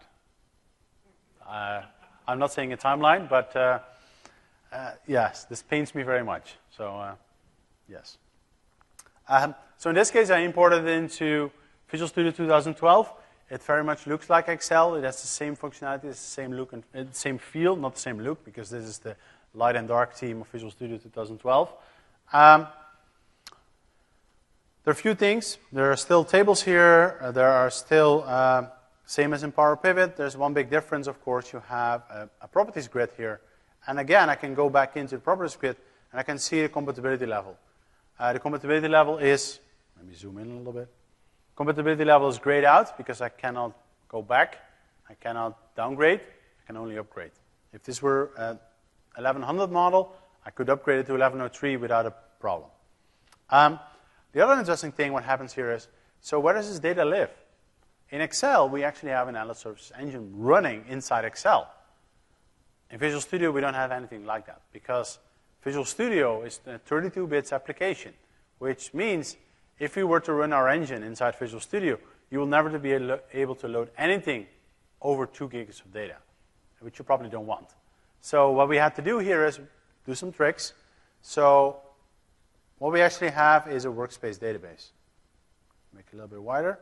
Uh, I'm not saying a timeline, but uh, uh, yes, this pains me very much. So, uh, yes. Um, so in this case, I imported it into Visual Studio two thousand twelve. It very much looks like Excel. It has the same functionality, it's the same look and uh, same feel, not the same look, because this is the light and dark theme of Visual Studio two thousand twelve. Um, there are a few things. There are still tables here. Uh, there are still, uh, same as in Power Pivot. There's one big difference, of course. You have a, a properties grid here. And again, I can go back into the properties grid, and I can see the compatibility level. Uh, the compatibility level is, let me zoom in a little bit. Compatibility level is grayed out because I cannot go back. I cannot downgrade. I can only upgrade. If this were an eleven hundred model, I could upgrade it to eleven oh three without a problem. Um, the other interesting thing, what happens here is, so where does this data live? In Excel, we actually have an analysis services engine running inside Excel. In Visual Studio, we don't have anything like that because Visual Studio is a thirty-two bits application, which means if you were to run our engine inside Visual Studio, you will never be able to load anything over two gigs of data, which you probably don't want. So what we had to do here is do some tricks. So what we actually have is a workspace database. Make it a little bit wider.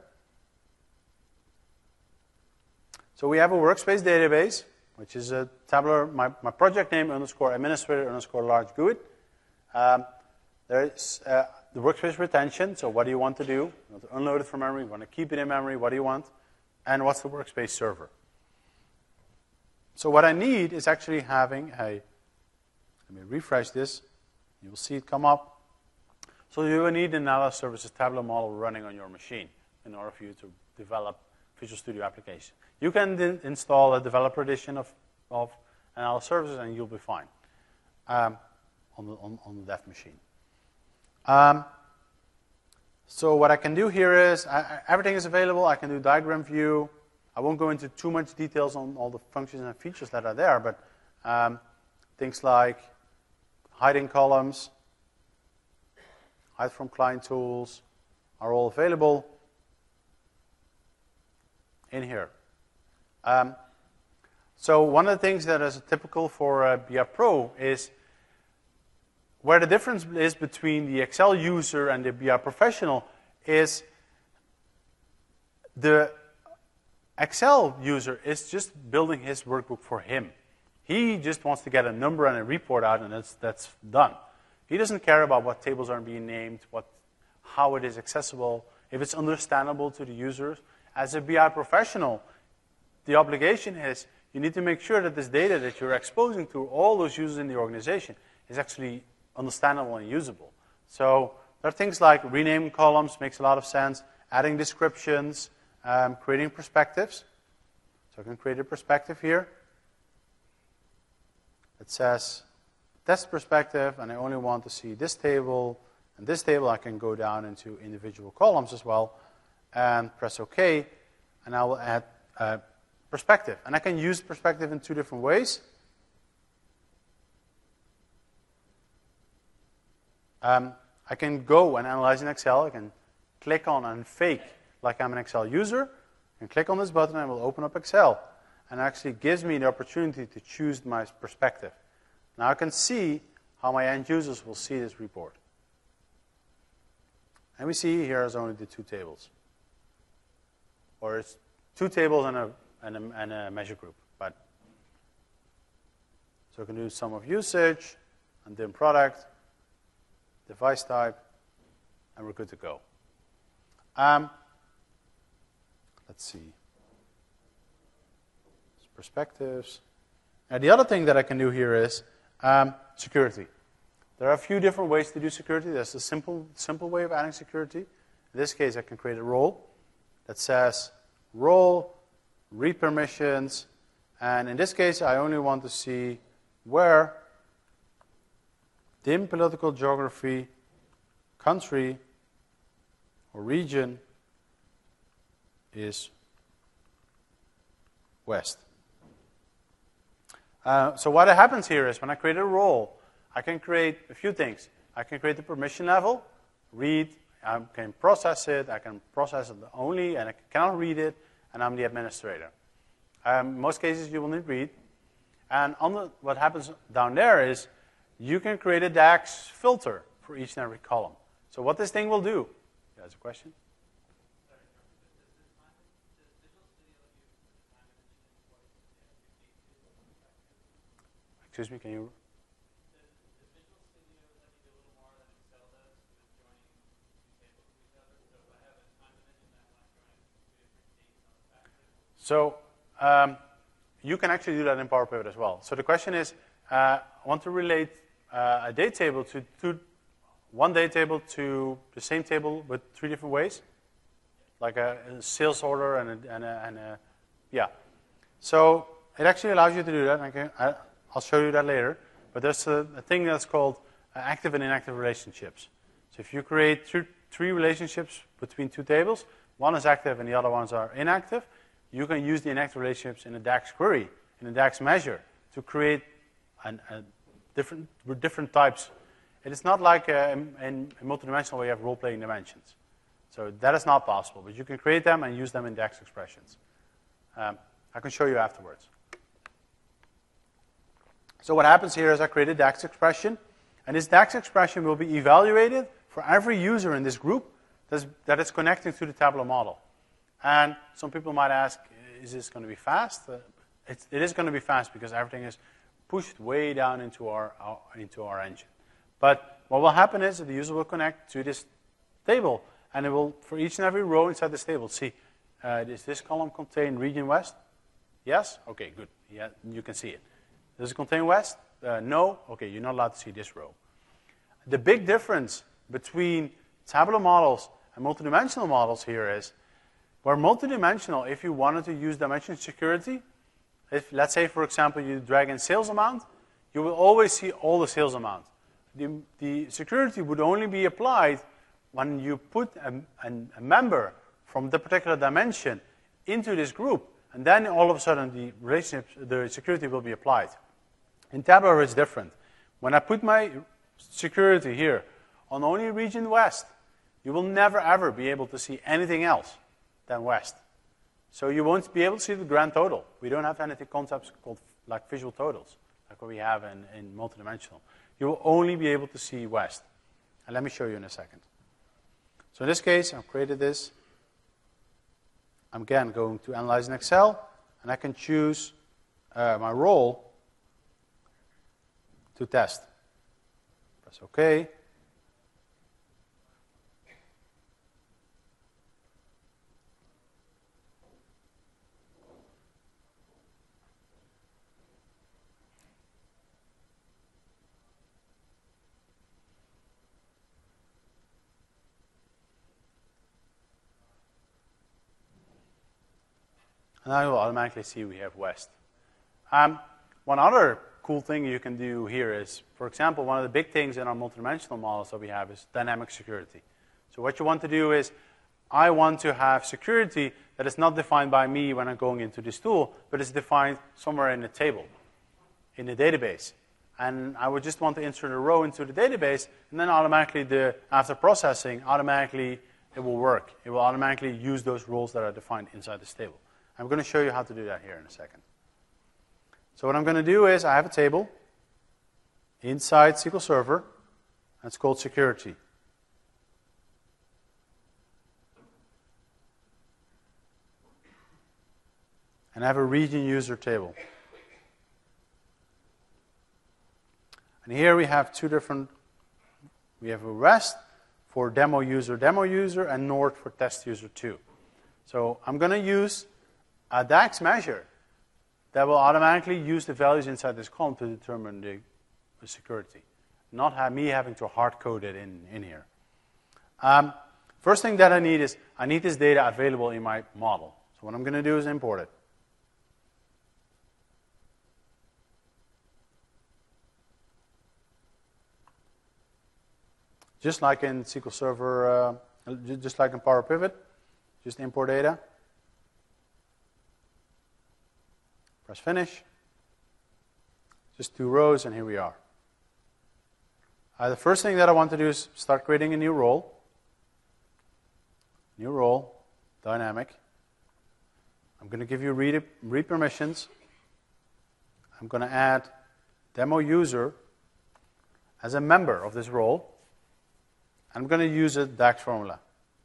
So we have a workspace database, which is a tabular, my, my project name underscore administrator underscore large GUID. Um, there's, uh, the workspace retention, so what do you want to do? You want to unload it from memory, you want to keep it in memory, what do you want? And what's the workspace server? So what I need is actually having a, let me refresh this, you will see it come up. So you will need an Analysis Services Tableau model running on your machine in order for you to develop Visual Studio applications. You can then install a developer edition of, of Analysis Services and you'll be fine um, on, the, on, on the dev machine. Um, so what I can do here is, I, I, everything is available. I can do diagram view. I won't go into too much details on all the functions and features that are there, but um, things like hiding columns, hide from client tools are all available in here. Um, so one of the things that is typical for uh, B I Pro is where the difference is between the Excel user and the B I professional is the Excel user is just building his workbook for him. He just wants to get a number and a report out, and that's, that's done. He doesn't care about what tables are being named, what, how it is accessible, if it's understandable to the users. As a B I professional, the obligation is you need to make sure that this data that you're exposing to all those users in the organization is actually understandable and usable. So there are things like renaming columns, makes a lot of sense, adding descriptions, um, creating perspectives. So I can create a perspective here. It says test perspective, and I only want to see this table and this table. I can go down into individual columns as well and press OK, and I will add uh, perspective. And I can use perspective in two different ways. Um, I can go and analyze in Excel. I can click on and fake like I'm an Excel user, and click on this button and it will open up Excel. And it actually gives me the opportunity to choose my perspective. Now I can see how my end users will see this report. And we see here is only the two tables. Or it's two tables and a, and a, and a measure group. But so I can do sum of usage, and then product, device type, and we're good to go. Um, let's see. Perspectives. Now the other thing that I can do here is um, security. There are a few different ways to do security. There's a simple, simple way of adding security. In this case, I can create a role that says role, read permissions, and in this case, I only want to see where dim political geography, country, or region is west. Uh, so what happens here is when I create a role, I can create a few things. I can create the permission level, read, I can process it, I can process it only, and I cannot read it, and I'm the administrator. Um, in most cases, you will need read. And on the, what happens down there is you can create a DAX filter for each and every column. So what this thing will do, there's a question? Excuse me, can you? So um, you can actually do that in Power Pivot as well. So the question is, uh, I want to relate uh, a date table to, to one date table to the same table with three different ways, like a, a sales order and a, and, a, and a, yeah. So it actually allows you to do that. I can, I, I'll show you that later. But there's a, a thing that's called uh, active and inactive relationships. So if you create th three relationships between two tables, one is active and the other ones are inactive, you can use the inactive relationships in a DAX query, in a DAX measure, to create an, a different, different types. It is not like a, in a multidimensional where you have role-playing dimensions. So that is not possible, but you can create them and use them in DAX expressions. Um, I can show you afterwards. So what happens here is I create a DAX expression, and this DAX expression will be evaluated for every user in this group that's, that is connecting to the Tableau model. And some people might ask, is this going to be fast? Uh, it's, it is going to be fast because everything is pushed way down into our, our, into our engine. But what will happen is that the user will connect to this table, and it will, for each and every row inside this table, see, uh, does this column contain region West? Yes? Okay, good. Yeah, you can see it. Does it contain West? Uh, no? Okay, you're not allowed to see this row. The big difference between tabular models and multidimensional models here is, where multidimensional, if you wanted to use dimension security, if, let's say, for example, you drag in sales amount, you will always see all the sales amount. The, the security would only be applied when you put a, a, a member from the particular dimension into this group, and then all of a sudden the relationship, the security will be applied. In tabular, it's different. When I put my security here on only region West, you will never ever be able to see anything else than West. So you won't be able to see the grand total. We don't have anything concepts called like visual totals, like what we have in, in multidimensional. You will only be able to see West. And let me show you in a second. So in this case, I've created this. I'm again going to analyze in Excel, and I can choose uh, my role to test. Press OK. And now you will automatically see we have West. Um, one other cool thing you can do here is, for example, one of the big things in our multidimensional models that we have is dynamic security. So what you want to do is, I want to have security that is not defined by me when I'm going into this tool, but is defined somewhere in the table, in the database. And I would just want to insert a row into the database, and then automatically, the, after processing, automatically it will work. It will automatically use those rules that are defined inside this table. I'm going to show you how to do that here in a second. So what I'm going to do is, I have a table inside S Q L Server, and it's called security. And I have a region user table. And here we have two different, we have a West for demo user, demo user, and North for test user two. So I'm going to use a DAX measure that will automatically use the values inside this column to determine the, the security, not have me having to hard code it in, in here. Um, first thing that I need is, I need this data available in my model. So what I'm going to do is import it. Just like in S Q L Server, uh, just like in Power Pivot, just import data. Press finish. Just two rows, and here we are. Uh, the first thing that I want to do is start creating a new role. New role, dynamic. I'm going to give you read, read permissions. I'm going to add demo user as a member of this role. I'm going to use a DAX formula.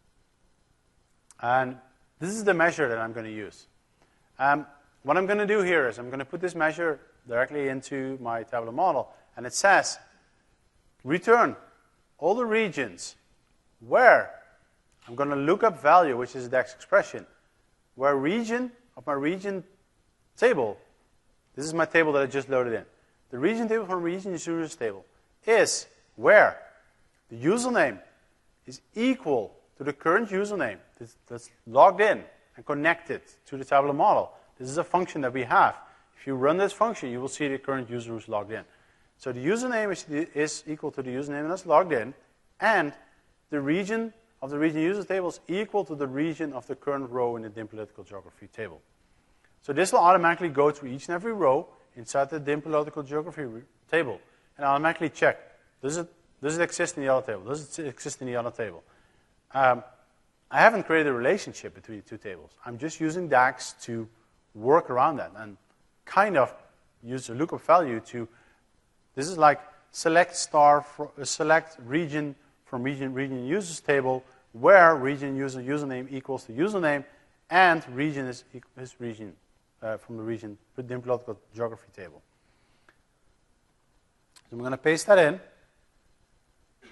And this is the measure that I'm going to use. Um, what I'm going to do here is I'm going to put this measure directly into my tabular model. And it says, return all the regions where I'm going to look up value, which is a DAX expression, where region of my region table, this is my table that I just loaded in. The region table from region users table is where the username is equal to the current username that's logged in and connected to the tabular model. This is a function that we have. If you run this function, you will see the current user who's logged in. So the username is, is equal to the username that's logged in, and the region of the region user table is equal to the region of the current row in the dim political geography table. So this will automatically go through each and every row inside the dim political geography table and automatically check, does it, does it exist in the other table? Does it exist in the other table? Um, I haven't created a relationship between the two tables. I'm just using DAX to work around that and kind of use a lookup value to, this is like select star, for, uh, select region from region, region users table where region user username equals the username and region is, is region uh, from the region dim political geography table. So I'm going to paste that in.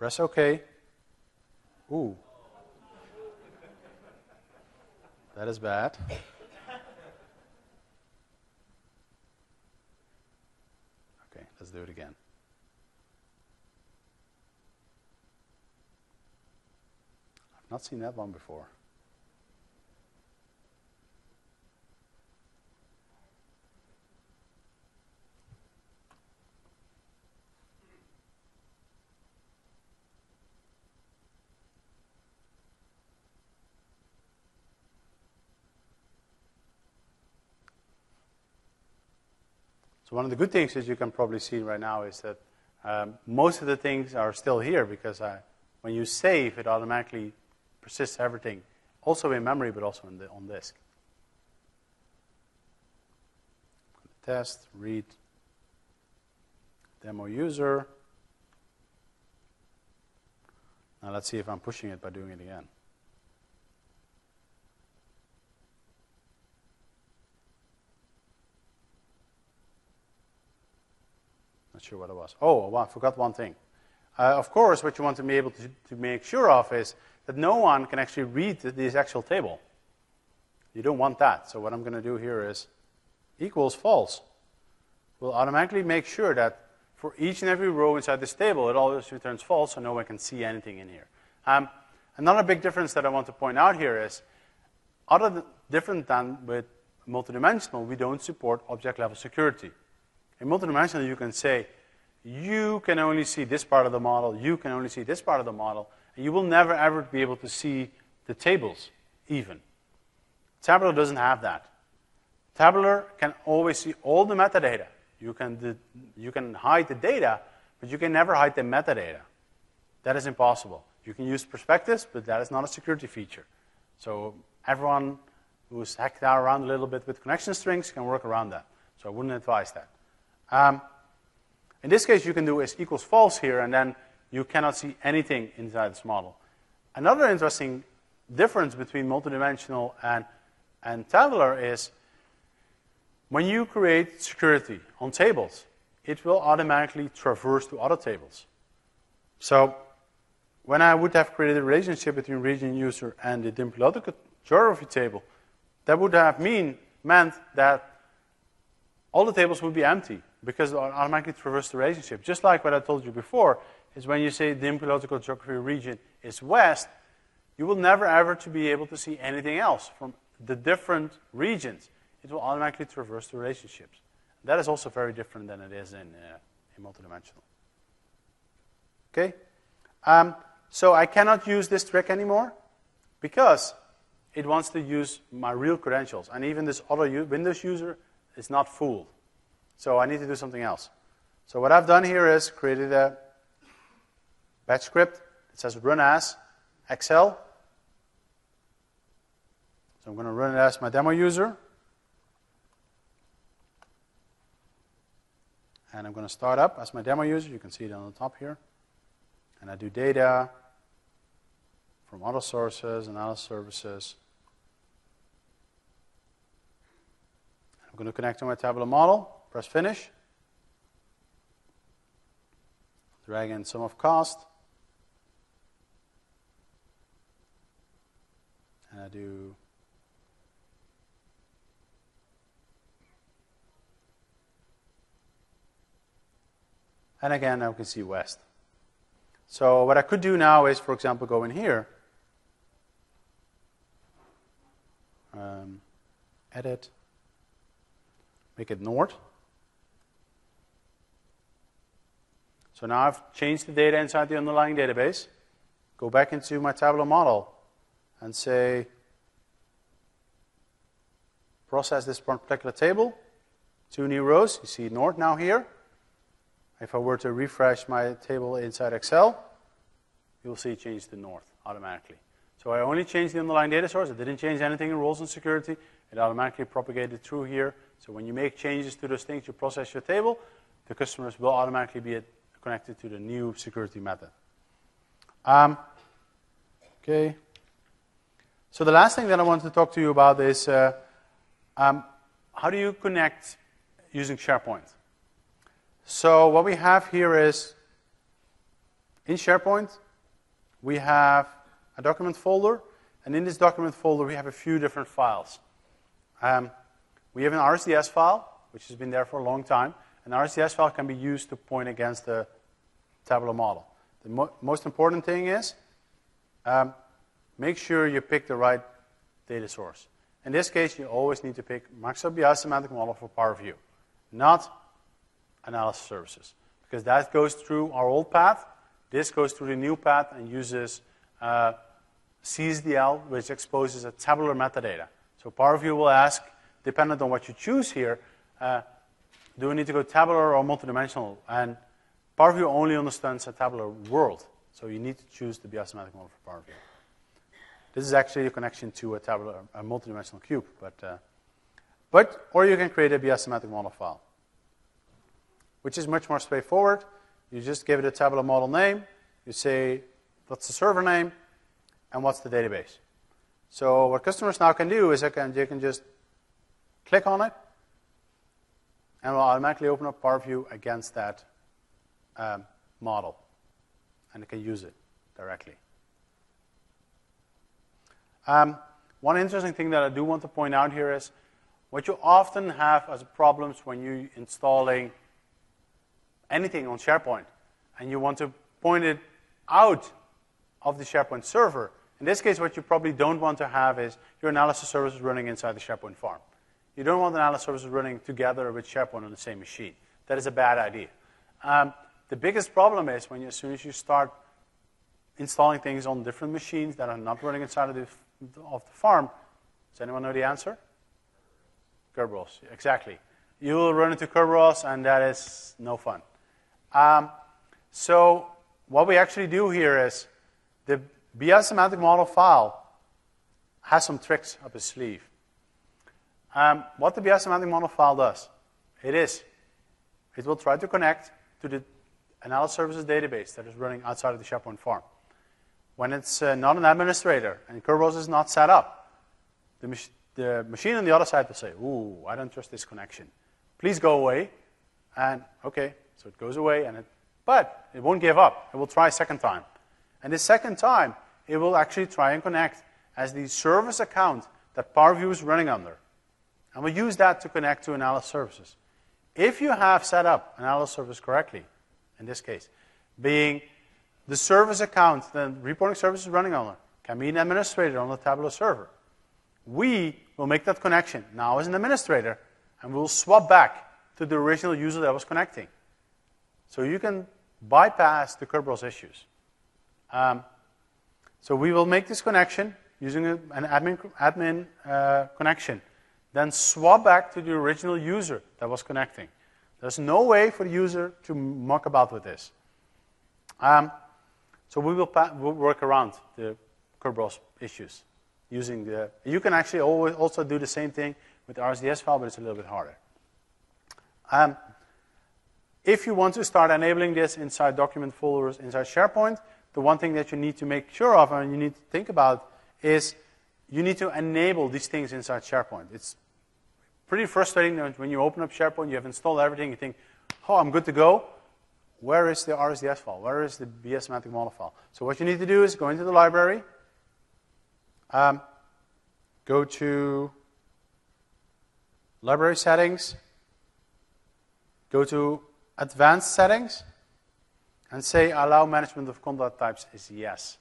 Press OK. Ooh. That is bad. Okay, let's do it again. I've not seen that one before. So one of the good things that you can probably see right now is that um, most of the things are still here because I, when you save, it automatically persists everything, also in memory, but also in the, on disk. Test, read, demo user. Now let's see if I'm pushing it by doing it again. Not sure what it was. Oh, well, I forgot one thing. Uh, of course, what you want to be able to, to make sure of is that no one can actually read this actual table. You don't want that. So what I'm going to do here is equals false. We'll automatically make sure that for each and every row inside this table, it always returns false, so no one can see anything in here. Um, another big difference that I want to point out here is, other than, different than with multidimensional, we don't support object-level security. In multidimensional, you can say, you can only see this part of the model, you can only see this part of the model, and you will never ever be able to see the tables, even. Tabular doesn't have that. Tabular can always see all the metadata. You can, you can hide the data, but you can never hide the metadata. That is impossible. You can use perspectives, but that is not a security feature. So everyone who's hacked out around a little bit with connection strings can work around that. So I wouldn't advise that. Um, in this case, you can do is equals false here, and then you cannot see anything inside this model. Another interesting difference between multidimensional and, and tabular is when you create security on tables, it will automatically traverse to other tables. So when I would have created a relationship between region user and the dim political geography table, that would have mean, meant that all the tables would be empty because it automatically traverse the relationship. Just like what I told you before, is when you say dim political geography region is west, you will never ever to be able to see anything else from the different regions. It will automatically traverse the relationships. That is also very different than it is in, uh, in multidimensional. Okay? Um, so I cannot use this trick anymore because it wants to use my real credentials. And even this other Windows user is not fooled. So I need to do something else. So what I've done here is created a batch script that says run as Excel. So I'm going to run it as my demo user. And I'm going to start up as my demo user. You can see it on the top here. And I do data from other sources and other services. I'm going to connect to my tabular model. Press finish. Drag in sum of cost. And I do and again, now we can see west. So what I could do now is, for example, go in here, um, edit, make it north. So now I've changed the data inside the underlying database. Go back into my tabular model and say, process this particular table. Two new rows. You see north now here. If I were to refresh my table inside Excel, you'll see it change to north automatically. So I only changed the underlying data source. I didn't change anything in roles and security. It automatically propagated through here. So when you make changes to those things, you process your table, the customers will automatically be connected to the new security method. Um, okay. So the last thing that I want to talk to you about is uh, um, how do you connect using SharePoint? So what we have here is In SharePoint, we have a document folder, and in this document folder, we have a few different files. Um, we have an R S D S file, which has been there for a long time. An R S D S file can be used to point against the tabular model. The mo most important thing is um, make sure you pick the right data source. In this case, you always need to pick Microsoft B I Semantic Model for Power View, not Analysis Services, because that goes through our old path. This goes through the new path and uses uh, C S D L, which exposes a tabular metadata. So Power View will ask, dependent on what you choose here, uh, do we need to go tabular or multidimensional? And Power View only understands a tabular world, so you need to choose the B I Semantic Model for Power View. This is actually a connection to a tabular, a multidimensional cube, but, uh, but or you can create a B I Semantic Model file, which is much more straightforward. You just give it a tabular model name. You say, what's the server name, and what's the database. So what customers now can do is they can, they can just click on it, and it will automatically open up Power View against that um, model, and they can use it directly. Um, one interesting thing that I do want to point out here is what you often have as problems when you're installing anything on SharePoint, and you want to point it out of the SharePoint server. In this case, what you probably don't want to have is your analysis services running inside the SharePoint farm. You don't want analysis services running together with SharePoint on the same machine. That is a bad idea. Um, the biggest problem is when you, as soon as you start installing things on different machines that are not running inside of the, of the farm. Does anyone know the answer? Kerberos, exactly. You will run into Kerberos, and that is no fun. Um, so what we actually do here is the B I Semantic Model file has some tricks up its sleeve. Um, what the B I Semantic Model file does, it is, it will try to connect to the Analysis Services database that is running outside of the SharePoint farm. When it's uh, not an administrator and Kerberos is not set up, the, mach the machine on the other side will say, ooh, I don't trust this connection. Please go away. And okay, so it goes away, and it, but it won't give up. It will try a second time. And the second time, it will actually try and connect as the service account that Power View is running under. And we'll use that to connect to Analysis Services. If you have set up Analysis Service correctly, in this case, being the service account that reporting service is running on, can be an administrator on the tabular server. We will make that connection now as an administrator, and we'll swap back to the original user that was connecting. So you can bypass the Kerberos issues. Um, so we will make this connection using a, an admin, admin uh, connection, then swap back to the original user that was connecting. There's no way for the user to muck about with this. Um, so we will we'll work around the Kerberos issues using the. You can actually always also do the same thing with the R S D S file, but it's a little bit harder. Um, if you want to start enabling this inside document folders inside SharePoint, the one thing that you need to make sure of and you need to think about is you need to enable these things inside SharePoint. It's pretty frustrating when you open up SharePoint, you have installed everything, you think, oh, I'm good to go. Where is the R S D S file? Where is the B I Semantic Model file? So what you need to do is go into the library, um, go to Library Settings, go to Advanced Settings, and say Allow Management of Content Types is yes.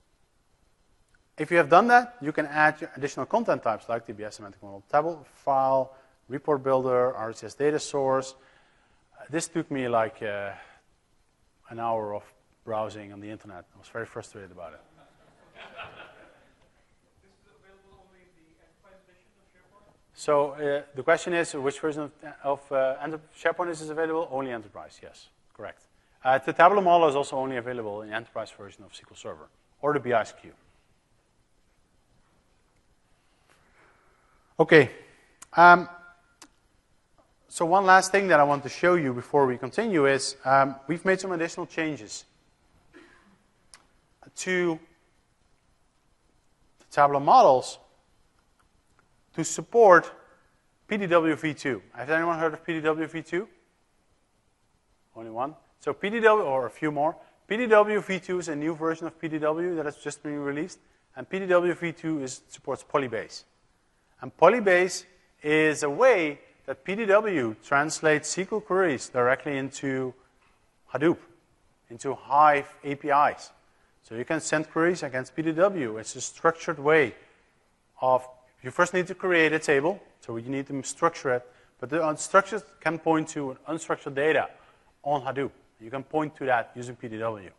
If you have done that, you can add additional content types like the B I Semantic Model table file, report builder, R S D S data source. Uh, this took me like uh, an hour of browsing on the internet. I was very frustrated about it. This is available only in the enterprise edition of SharePoint? So uh, the question is, which version of, of uh, SharePoint is this available? Only Enterprise, yes, correct. Uh, the tabular model is also only available in the Enterprise version of S Q L Server or the B I S Q. Okay. Um, so one last thing that I want to show you before we continue is um, we've made some additional changes to the tabular models to support P D W v two. Has anyone heard of P D W v two? Only one? So P D W, or a few more. P D W v two is a new version of P D W that has just been released, and P D W v two is, supports Polybase. And Polybase is a way that P D W translates S Q L queries directly into Hadoop, into Hive A P Is. So you can send queries against P D W. It's a structured way of, you first need to create a table, so you need to structure it, but the unstructured can point to unstructured data on Hadoop. You can point to that using P D W.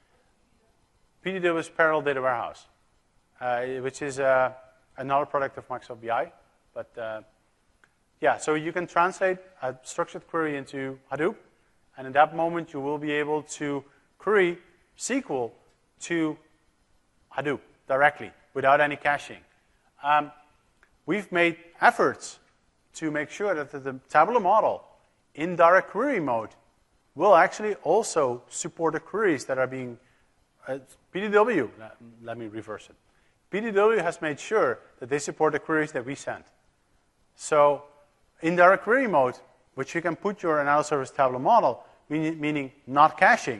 P D W is Parallel Data Warehouse, uh, which is uh, another product of Microsoft B I. But uh, yeah, so you can translate a structured query into Hadoop, and in that moment you will be able to query S Q L to Hadoop directly without any caching. Um, we've made efforts to make sure that the, the tabular model in direct query mode will actually also support the queries that are being, uh, P D W, let, let me reverse it. P D W has made sure that they support the queries that we send. So in direct query mode, which you can put your analysis service tabular model, meaning, meaning not caching,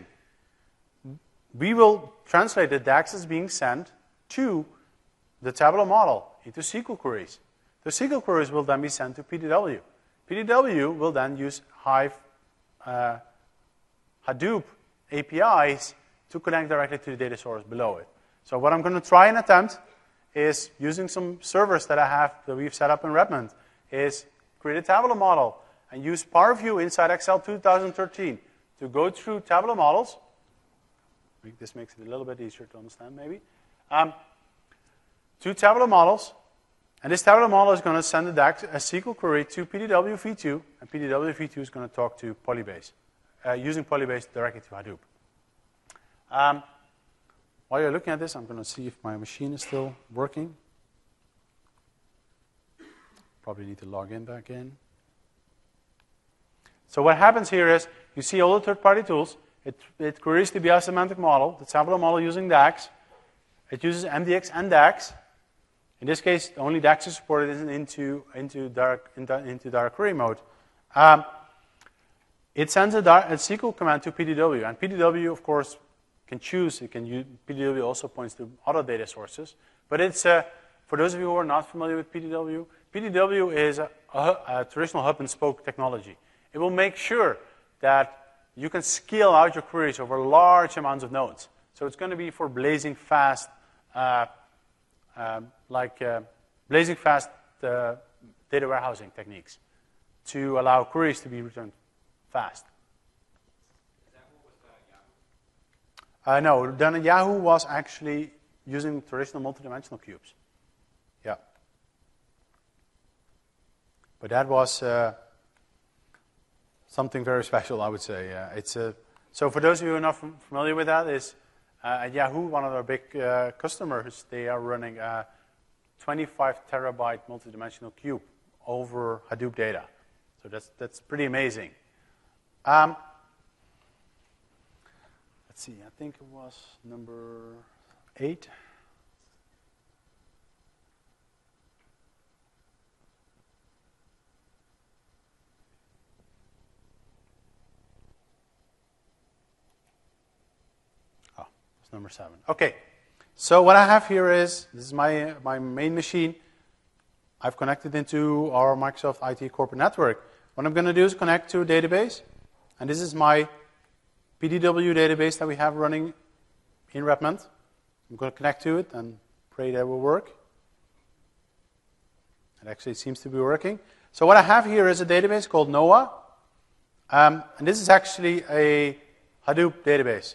we will translate the D A X as being sent to the tabular model into S Q L queries. The S Q L queries will then be sent to P D W. P D W will then use Hive uh, Hadoop A P Is to connect directly to the data source below it. So what I'm going to try and attempt is, using some servers that I have that we've set up in Redmond, is create a tabular model and use PowerView inside Excel two thousand thirteen to go through tabular models. This makes it a little bit easier to understand, maybe. Um, two tabular models, and this tabular model is going to send a, D A X, a S Q L query to P D W v two, and P D W v two is going to talk to Polybase, uh, using Polybase directly to Hadoop. Um, while you're looking at this, I'm going to see if my machine is still working. Probably need to log in back in. So what happens here is, you see all the third-party tools. It, it queries the B I semantic model, the tabular model using D A X. It uses M D X and D A X. In this case, only D A X is supported into, into, direct, into direct query mode. Um, it sends a, a S Q L command to P D W, and P D W, of course, can choose. It can use, P D W also points to other data sources. But it's, uh, for those of you who are not familiar with P D W, P D W is a, a, a traditional hub and spoke technology. It will make sure that you can scale out your queries over large amounts of nodes. So it's going to be for blazing fast, uh, uh, like uh, blazing fast uh, data warehousing techniques to allow queries to be returned fast. Is that what was uh, Uh, Yahoo? no, then Yahoo was actually using traditional multidimensional cubes. Yeah. But that was uh, something very special, I would say. Uh, it's a, so for those of you who are not familiar with that, is uh, at Yahoo, one of our big uh, customers, they are running a twenty-five terabyte multidimensional cube over Hadoop data. So that's, that's pretty amazing. Um, let's see, I think it was number eight. Number seven. Okay, so what I have here is, this is my, my main machine. I've connected into our Microsoft I T corporate network. What I'm going to do is connect to a database, and this is my P D W database that we have running in Redmond. I'm going to connect to it and pray that it will work. It actually seems to be working. So what I have here is a database called Noah, um, and this is actually a Hadoop database.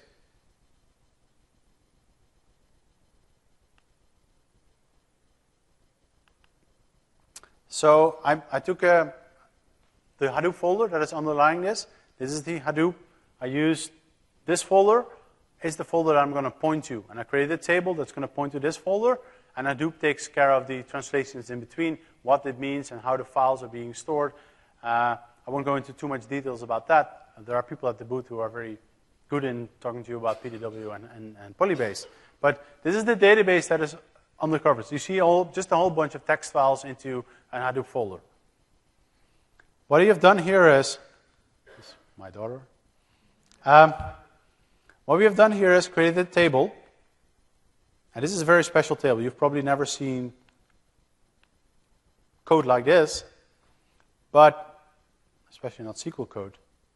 So I, I took a, the Hadoop folder that is underlying this. This is the Hadoop. I used this folder is the folder that I'm going to point to. And I created a table that's going to point to this folder. And Hadoop takes care of the translations in between, what it means and how the files are being stored. Uh, I won't go into too much details about that. There are people at the booth who are very good in talking to you about P D W and, and, and Polybase. But this is the database that is under covers. You see all, just a whole bunch of text files into an Hadoop folder. What you've done here is, this is my daughter. Um, What we have done here is created a table. And this is a very special table. You've probably never seen code like this, but especially not S Q L code.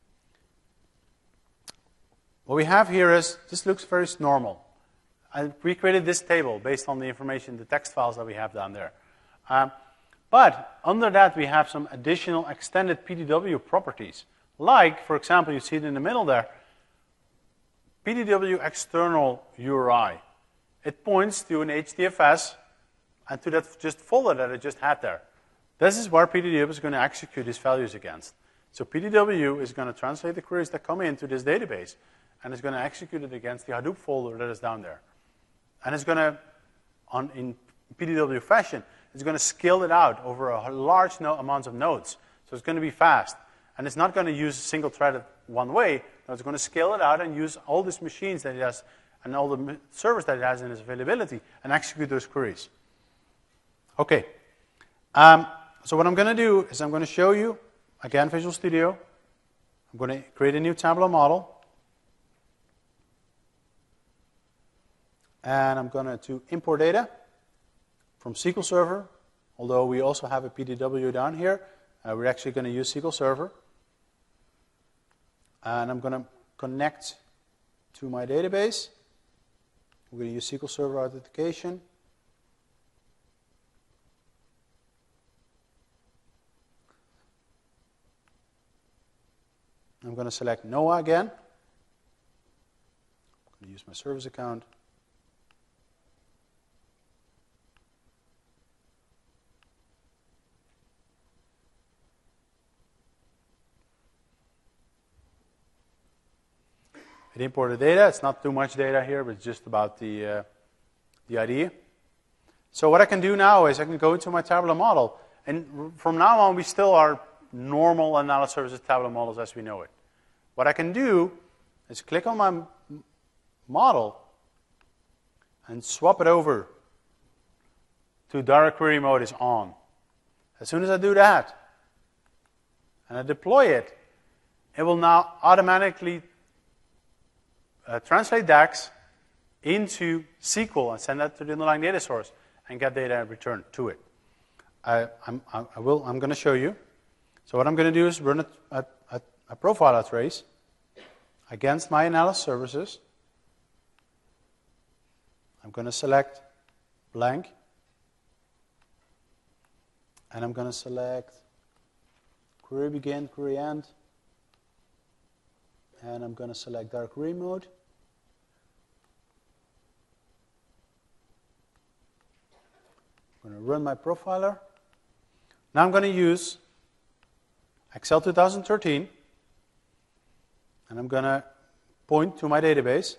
What we have here is, this looks very normal. I recreated this table based on the information, the text files that we have down there. Um, but under that, we have some additional extended P D W properties. Like, for example, you see it in the middle there, P D W external U R I. It points to an H D F S and to that just folder that it just had there. This is where P D W is going to execute its values against. So P D W is going to translate the queries that come into this database, and it's going to execute it against the Hadoop folder that is down there. And it's going to, on, in P D W fashion, it's going to scale it out over a large no amounts of nodes. So it's going to be fast. And it's not going to use single threaded one way. No, it's going to scale it out and use all these machines that it has and all the servers that it has in its availability and execute those queries. Okay. Um, so what I'm going to do is I'm going to show you, again, Visual Studio. I'm going to create a new tabular model. And I'm going to import data from S Q L Server, although we also have a P D W down here. Uh, we're actually going to use S Q L Server. And I'm going to connect to my database. We're going to use S Q L Server authentication. I'm going to select Noah again. I'm going to use my service account. It imported data. It's not too much data here, but it's just about the, uh, the idea. So what I can do now is I can go into my tabular model. And from now on, we still are normal analysis services tabular models as we know it. What I can do is click on my model and swap it over to direct query mode is on. As soon as I do that, and I deploy it, it will now automatically Uh, translate DAX into S Q L and send that to the underlying data source and get data and return to it. I, I'm, I will, I'm going to show you. So what I'm going to do is run a, a, a profiler trace against my analysis services. I'm going to select blank. And I'm going to select query begin, query end. And I'm going to select direct query mode. I'm going to run my profiler. Now I'm going to use Excel two thousand thirteen. And I'm going to point to my database.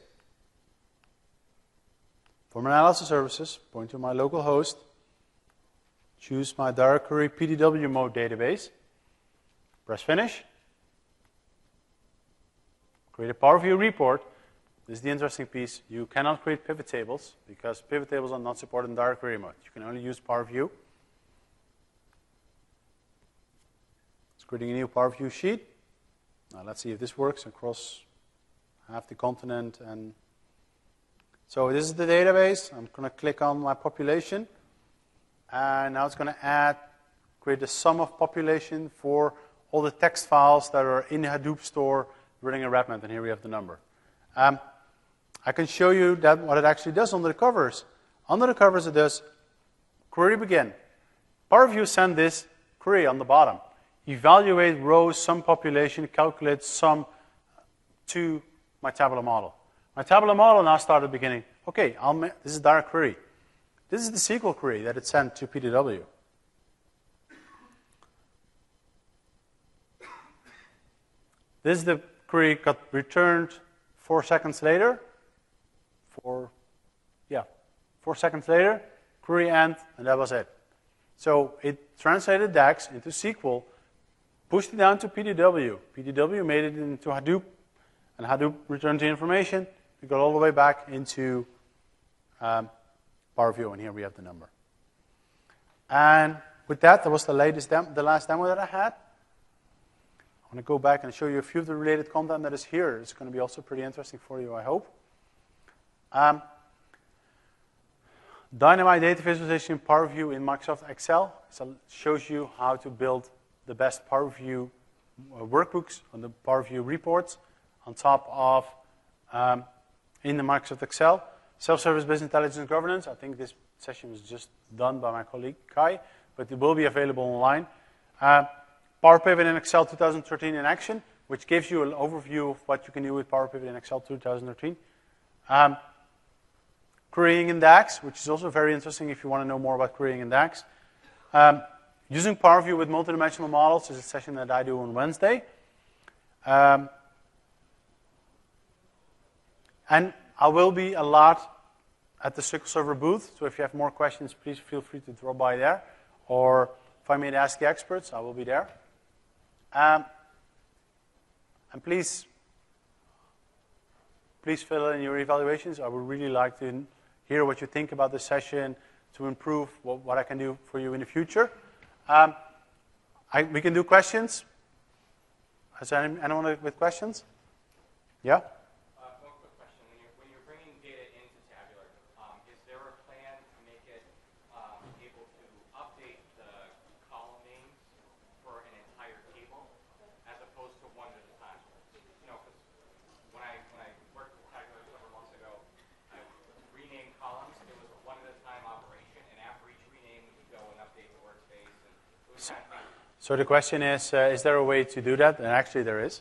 For my analysis services, point to my local host. Choose my direct query P D W mode database. Press finish. Create a Power View report. This is the interesting piece. You cannot create pivot tables because pivot tables are not supported in direct query mode. You can only use Power View. It's creating a new Power View sheet. Now let's see if this works across half the continent. And so this is the database. I'm going to click on my population. And now it's going to add, create the sum of population for all the text files that are in the Hadoop store running a Redmond, and here we have the number. Um, I can show you that what it actually does under the covers. Under the covers it does query begin. Power View send this query on the bottom. Evaluate rows, sum population, calculate sum to my tabular model. My tabular model now started at the beginning. Okay, I'll ma this is direct query. This is the S Q L query that it sent to P D W. This is the query got returned four seconds later. Four, yeah, four seconds later, query end, and that was it. So it translated DAX into S Q L, pushed it down to P D W. P D W made it into Hadoop, and Hadoop returned the information. We got all the way back into um, Power View, and here we have the number. And with that, that was the latest dem the last demo that I had. going to go back and show you a few of the related content that is here. It's going to be also pretty interesting for you, I hope. Um, Dynamite data visualization in Power View in Microsoft Excel. So it shows you how to build the best Power View uh, workbooks on the Power View reports on top of um, in the Microsoft Excel. Self-service business intelligence governance. I think this session was just done by my colleague Kai, but it will be available online. Uh, Power Pivot in Excel twenty thirteen in action, which gives you an overview of what you can do with Power Pivot in Excel twenty thirteen. Um, querying in DAX, which is also very interesting if you want to know more about querying in DAX. Um, using Power View with multidimensional models is a session that I do on Wednesday. Um, and I will be a lot at the S Q L Server booth, so if you have more questions, please feel free to drop by there. Or find me at Ask the Experts, I will be there. Um, and please, please fill in your evaluations. I would really like to hear what you think about the session to improve what, what I can do for you in the future. Um, I, we can do questions. Is there any, anyone with questions? Yeah? Uh, one quick question. When you're, when you're bringing data into Tabular, um, is there a plan to make it um, able to update the column names for an entire table as opposed to one at a time? You know, because when I, when I worked with Tabular several months ago, I renamed columns. It was a one-at-a-time operation, and after each rename, we would go and update the workspace. And it was kind of fun. So the question is, uh, is there a way to do that? And actually there is.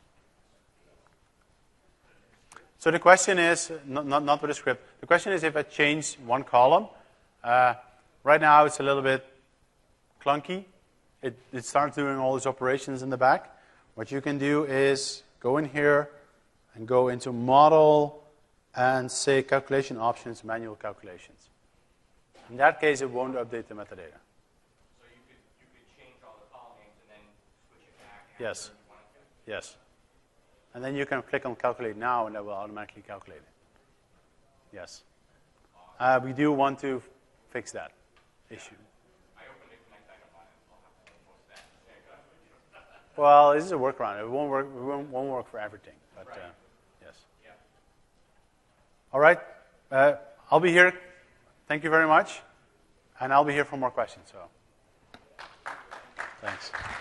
So the question is, not, not, not with the script, the question is if I change one column. Uh, right now it's a little bit clunky. It, it starts doing all these operations in the back. What you can do is go in here and go into Model and say Calculation Options, Manual Calculations. In that case, it won't update the metadata. Yes. Yes. And then you can click on Calculate Now, and that will automatically calculate it. Yes. Uh, we do want to fix that issue. I opened a Connect item on it. I'll have to post that. Well, this is a workaround. It won't work, it won't, won't work for everything. But right. uh, yes. Yeah. All right. Uh, I'll be here. Thank you very much. And I'll be here for more questions. So, thanks.